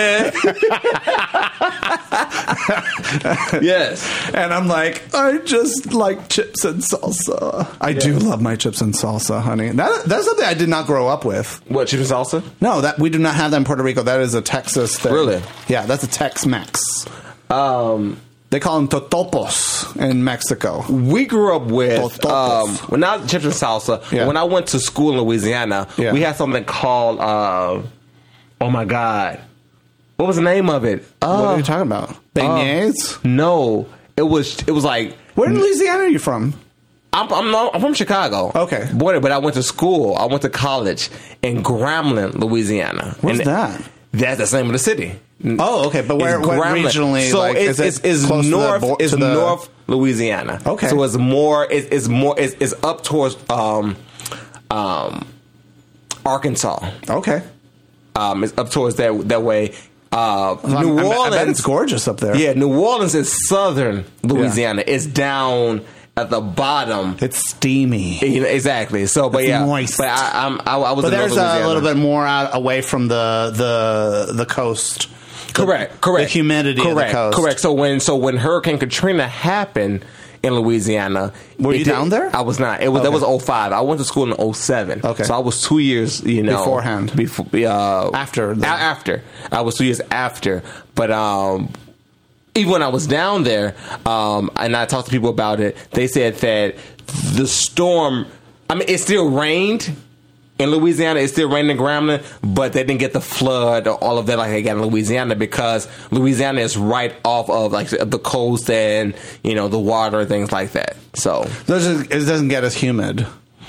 Yes. And I'm like, I just like chips and salsa. I do love my chips and salsa, honey. That, that's something I did not grow up with. What, chips and salsa? No, that we do not have that in Puerto Rico. That is a Texas thing. Really? Yeah, that's a Tex-Mex. Um, They call them totopos in Mexico. we grew up with, Totopos. um, when I was chips and salsa, Yeah. when I went to school in Louisiana, Yeah. we had something called, uh, oh my God. What was the name of it? What Uh, are you talking about? Beignets? No. It was, it was like, Where in Louisiana are you from? I'm, I'm, no, I'm from Chicago. Okay. Boy, but I went to school. I went to college in Grambling, Louisiana. Where's And that? That's the name of the city. Oh, okay. But where, It's where Grambling. regionally? So like, it's, is it it's, it's close north. to the, bo- it's to the, North Louisiana. Okay. So it's more. It's, it's more. It's, it's up towards um, um, Arkansas. Okay. Um, it's up towards that that way. Uh, I'm- New I'm- Orleans. I bet it's gorgeous up there. Yeah, New Orleans is southern Louisiana. It's down at the bottom. It's steamy. You know, exactly. So, but It's yeah, moist. but I, I'm, I, I was. But in North there's a Louisiana. little bit more out away from the the the coast. Correct, correct. The humidity correct, of the coast. Correct. So when so when Hurricane Katrina happened in Louisiana, Were it you did- down there? I was not. It was that Okay. was oh five. I went to school in oh seven. Okay. So I was two years, you know, Beforehand. Before uh, After the- a- after I was two years after. But um, even when I was down there, um, and I talked to people about it, they said that the storm. I mean, it still rained. In Louisiana, it still rained in Grambling, but they didn't get the flood or all of that like they got in Louisiana because Louisiana is right off of like the coast and you know the water and things like that. So It doesn't, it doesn't get as humid.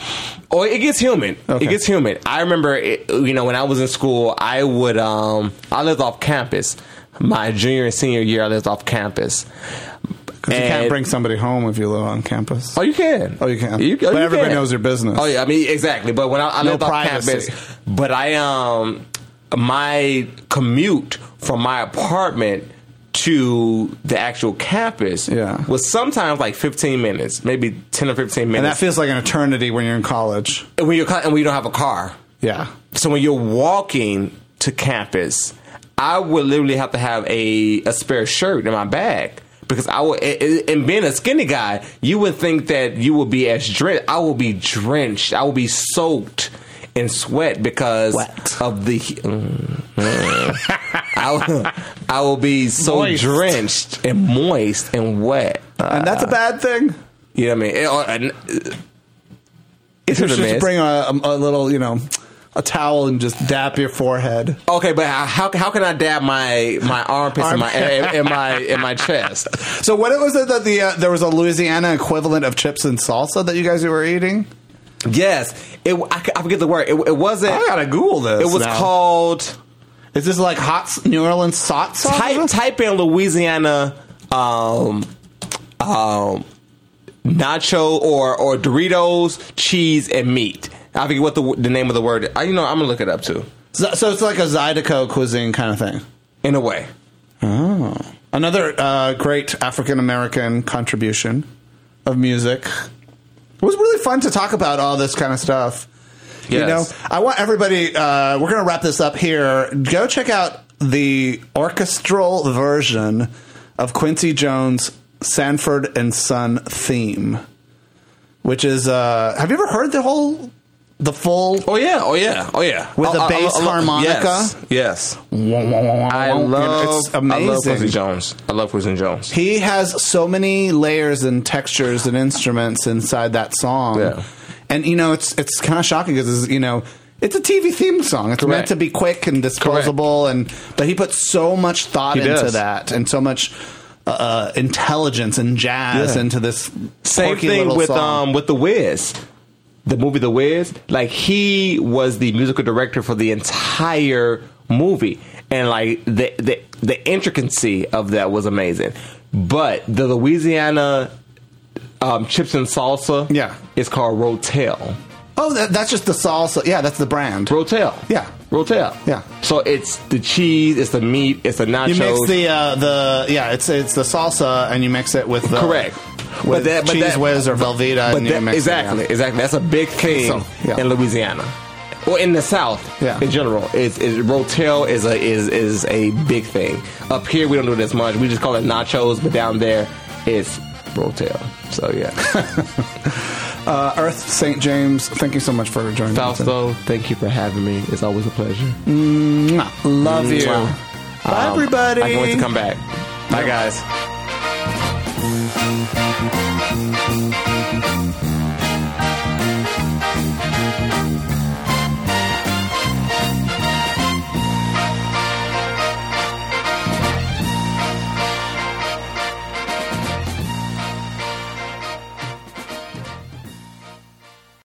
Oh, it gets humid. Okay. It gets humid. I remember, it, you know, when I was in school, I would, um, I lived off campus. My junior and senior year, I lived off campus. Because you can't bring somebody home if you live on campus. Oh, you can. Oh, you can. You, oh, but you everybody can. knows your business. Oh, yeah. I mean, exactly. But when I, I No lived off privacy. campus, but I, um, my commute from my apartment to the actual campus Yeah. was sometimes like fifteen minutes, maybe ten or fifteen minutes. And that feels like an eternity when you're in college. and when you're and when you don't have a car. Yeah. So when you're walking to campus, I would literally have to have a, a spare shirt in my bag because I would. And being a skinny guy, you would think that you would be as drenched. I will be drenched. I will be soaked in sweat because Wet. of the. Mm, mm. I, will, I will be so Moist. drenched and moist and wet. And that's a bad thing. You know what I mean? It, uh, uh, it's You hit or should just miss. bring a, a little, you know, a towel and just dap your forehead. Okay, but how how can I dab my my armpits and my in, in my in my chest? So what was it that the uh, there was a Louisiana equivalent of chips and salsa that you guys were eating? Yes, it. I, I forget the word. It, it wasn't. I gotta Google this. It was now. called. Is this like hot New Orleans hot sauce? Type type in Louisiana, um, um, nacho or or Doritos, cheese and meat. I forget what the the name of the word. I, you know, I'm gonna look it up too. So, so it's like a Zydeco cuisine kind of thing. In a way. Oh, another uh, great African American contribution of music. It was really fun to talk about all this kind of stuff. You know, Yes. I want everybody. Uh, we're going to wrap this up here. Go check out the orchestral version of Quincy Jones' "Sanford and Son" theme, which is. Uh, have you ever heard the whole, the full? Oh yeah. Oh yeah. Oh yeah. With the I- I- bass I- I- harmonica? Yes. Yes. I I love. It's amazing. I love Quincy Jones. I love Quincy Jones. He has so many layers and textures and instruments inside that song. Yeah. And, you know, it's it's kind of shocking because, you know, it's a T V theme song. It's meant Correct. to be quick and disposable. and But he puts so much thought He into does. that and so much uh, intelligence and jazz Yeah. into this Same quirky thing little with song. um with the Wiz, the movie The Wiz. Like he was the musical director for the entire movie, and like the the the intricacy of that was amazing. But the Louisiana um, chips and salsa, Yeah. is called Rotel. Oh, that, that's just the salsa. Yeah, that's the brand. Rotel, Yeah. Rotel, Yeah. So it's the cheese, it's the meat, it's the nachos. You mix the uh, the yeah, it's it's the salsa and you mix it with the Correct. with But that- but cheese that- whiz or Velveeta. But and you that, mix it, exactly, yeah. exactly. That's a big thing So, yeah. in Louisiana, or in the South, Yeah. in general. Is is Rotel is a is is a big thing. Up here, we don't do it as much. We just call it nachos, but down there, it's Rotel. So yeah, Uh, Earth Saint James, thank you so much for joining us. Fausto, thank you for having me. It's always a pleasure. Mwah. Love you. Mwah. Bye, Um, everybody. I can't wait to come back. Bye, guys.